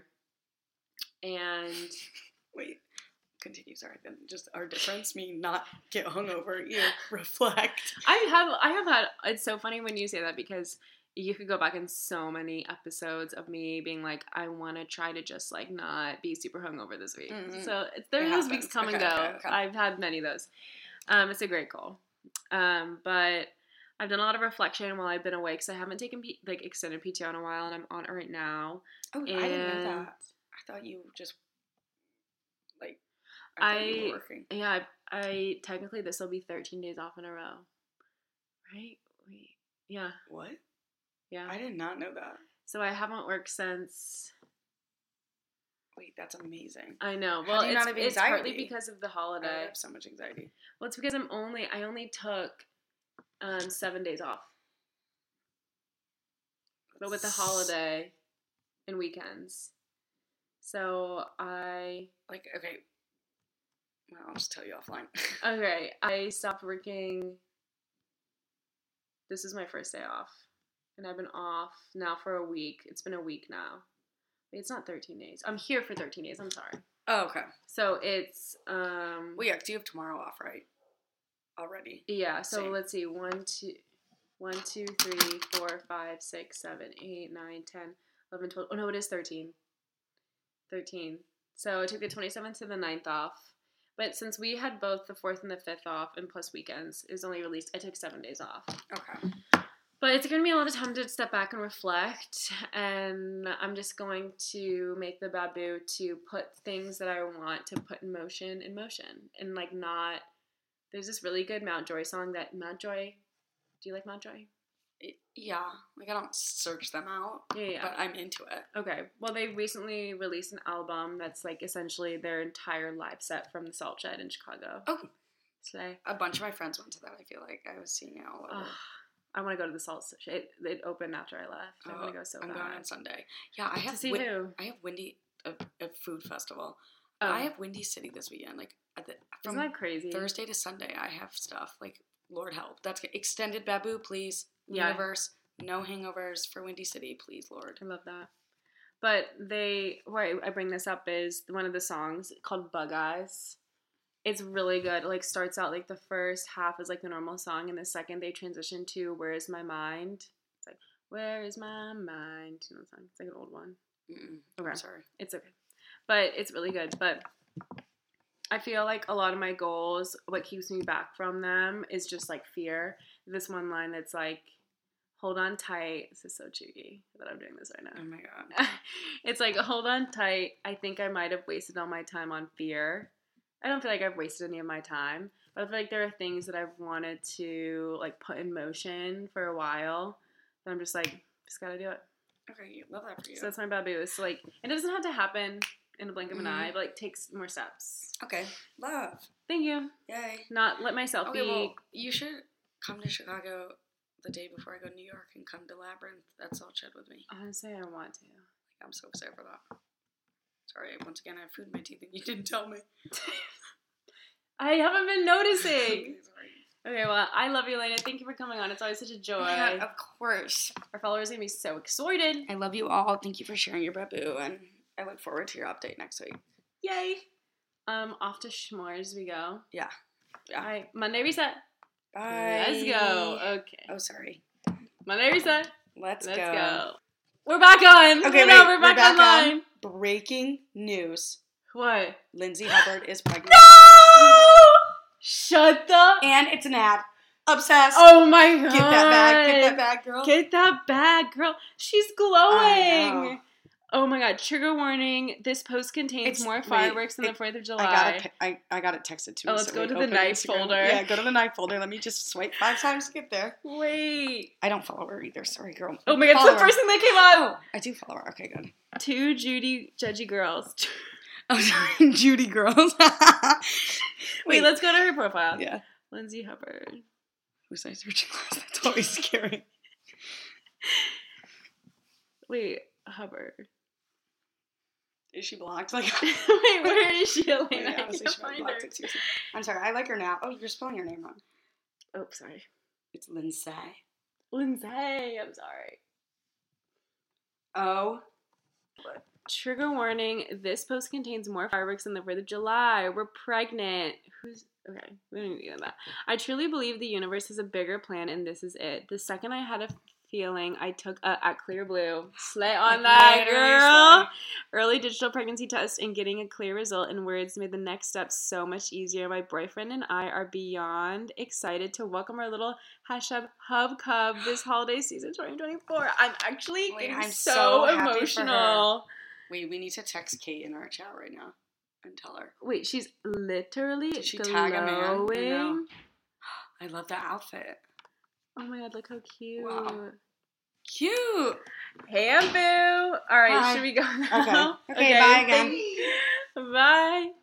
S3: And...
S4: Wait. Continue, sorry. Then just our difference, me not get hungover, you reflect.
S3: I have had, it's so funny when you say that because you could go back in so many episodes of me being like, I want to try to just like not be super hungover this week. Mm-hmm. So there are those weeks come and go. Okay. I've had many of those. It's a great goal. But I've done a lot of reflection while I've been away because I haven't taken like extended PTO in a while, and I'm on it right now.
S4: Oh, and I didn't know that. I thought you just like. I
S3: technically this will be 13 days off in a row, right? Wait, yeah.
S4: What?
S3: Yeah.
S4: I did not know that.
S3: So I haven't worked since
S4: Wait, that's amazing.
S3: I know.
S4: How
S3: Well,
S4: do you not have
S3: it's
S4: anxiety?
S3: partly because of the holiday.
S4: I have so much anxiety.
S3: Well, it's because I only took 7 days off. But with the holiday and weekends. So I...
S4: Like, okay. Well, I'll just tell you offline.
S3: Okay, I stopped working. This is my first day off. And I've been off now for a week. It's been a week now. Wait, it's not 13 days. I'm here for 13 days. I'm sorry.
S4: Oh, okay.
S3: So it's...
S4: Well, yeah, 'cause you have tomorrow off, right? Already.
S3: Yeah, so
S4: Same.
S3: let's see. 1, 2, 3, 4, 5, 6, 7, 8, 9, 10, 11, 12. Oh, no, it is 13. 13. So I took the 27th to the 9th off. But since we had both the 4th and the 5th off, and plus weekends, it was only released, I took 7 days off.
S4: Okay.
S3: But it's going to be a lot of time to step back and reflect, and I'm just going to make the Babu to put things that I want to put in motion, and like not, there's this really good Mount Joy song that, Mount Joy, do you like Mount Joy?
S4: Yeah, like I don't search them out,
S3: Yeah.
S4: but I'm into it.
S3: Okay, well they recently released an album that's like essentially their entire live set from the Salt Shed in Chicago.
S4: Oh,
S3: Slay.
S4: a bunch of my friends went to that. I feel like I was seeing it all over.
S3: I want to go to the Salt Shed. It opened after I left. I want to go so bad.
S4: I'm going on Sunday. Yeah, I have
S3: to see who?
S4: I have Windy a food festival.
S3: Oh.
S4: I have Windy City this weekend. Like from
S3: Isn't that crazy?
S4: Thursday to Sunday, I have stuff. Like Lord help. That's extended Babu, please.
S3: Yeah.
S4: Universe. No hangovers for Windy City, please, Lord.
S3: I love that. But why I bring this up is one of the songs called Bug Eyes. It's really good. It like starts out like the first half is like the normal song, and the second they transition to Where Is My Mind? It's like, Where Is My Mind? You know the song? It's like an old one.
S4: Okay. I'm sorry.
S3: It's okay. But it's really good. But I feel like a lot of my goals, what keeps me back from them is just like fear. This one line that's like, hold on tight. This is so cheeky that I'm doing this right now.
S4: Oh my God.
S3: It's like, hold on tight. I think I might have wasted all my time on fear. I don't feel like I've wasted any of my time, but I feel like there are things that I've wanted to like put in motion for a while that I'm just like, just gotta do it.
S4: Okay, love that for you.
S3: So that's my Babu. It's like, it doesn't have to happen in a blink of an eye, but like takes more steps.
S4: Okay, love.
S3: Thank you.
S4: Yay.
S3: Not let myself be.
S4: Well, you should come to Chicago the day before I go to New York and come to Labyrinth at Salt Shed with me.
S3: Honestly, I want to.
S4: I'm so excited for that. Sorry, once again, I have food in my teeth and you didn't tell me.
S3: I haven't been noticing.
S4: Okay, sorry.
S3: Okay, well, I love you, Elena. Thank you for coming on. It's always such a joy.
S4: Yeah, of course.
S3: Our followers are going to be so excited.
S4: I love you all. Thank you for sharing your Babu, and I look forward to your update next week.
S3: Yay. Off to Schmars we go.
S4: Yeah.
S3: All right, Monday reset.
S4: Bye.
S3: Let's go. Okay.
S4: Oh, sorry.
S3: Monday reset.
S4: Let's
S3: Let's
S4: go.
S3: go. We're back on.
S4: Okay,
S3: we're back online.
S4: on. Breaking news.
S3: What?
S4: Lindsay Hubbard is pregnant.
S3: No! Shut the...
S4: And it's an ad. Obsessed.
S3: Oh my God.
S4: Get that bag. Get that bag, girl.
S3: Get that bag, girl. She's glowing. Oh my God. Trigger warning. This post contains more fireworks than the 4th of July.
S4: I got it texted to me.
S3: Oh, let's go to the knife folder.
S4: Yeah, go to the knife folder. Let me just swipe 5 times to get there.
S3: Wait.
S4: I don't follow her either. Sorry, girl.
S3: Oh my God. It's the first thing that came up.
S4: Oh, I do follow her. Okay, good.
S3: 2 judgy girls.
S4: Oh, sorry. Judy girls.
S3: Wait, let's go to her profile.
S4: Yeah.
S3: Lindsay Hubbard.
S4: Who's I searching last? That's always scary.
S3: Wait, Hubbard.
S4: Is she blocked? Like,
S3: wait, where is she, Elena?
S4: Wait,
S3: I
S4: honestly,
S3: can't
S4: she might
S3: find
S4: blocked
S3: her.
S4: it too. I'm sorry. I like her now. Oh, you're spelling your name wrong.
S3: Oh, sorry.
S4: It's Lindsay.
S3: Lindsay, I'm sorry.
S4: Oh.
S3: Trigger warning, this post contains more fireworks than the 4th of July. We're pregnant. Okay, we don't need to get into that. I truly believe the universe has a bigger plan, and this is it. The second I had a feeling, I took at Clear Blue. Slay on that, girl! Early digital pregnancy test and getting a clear result in words made the next step so much easier. My boyfriend and I are beyond excited to welcome our little #hub cub this holiday season 2024. I'm actually getting so emotional.
S4: Wait, we need to text Kate in our chat right now and tell her.
S3: Wait, she's literally
S4: Did she tag a man? I know.
S3: glowing.
S4: I love that outfit.
S3: Oh my God, look how cute.
S4: Wow. Cute.
S3: Hey, Boo. you. All right, should we go now?
S4: Okay, bye again.
S3: Bye.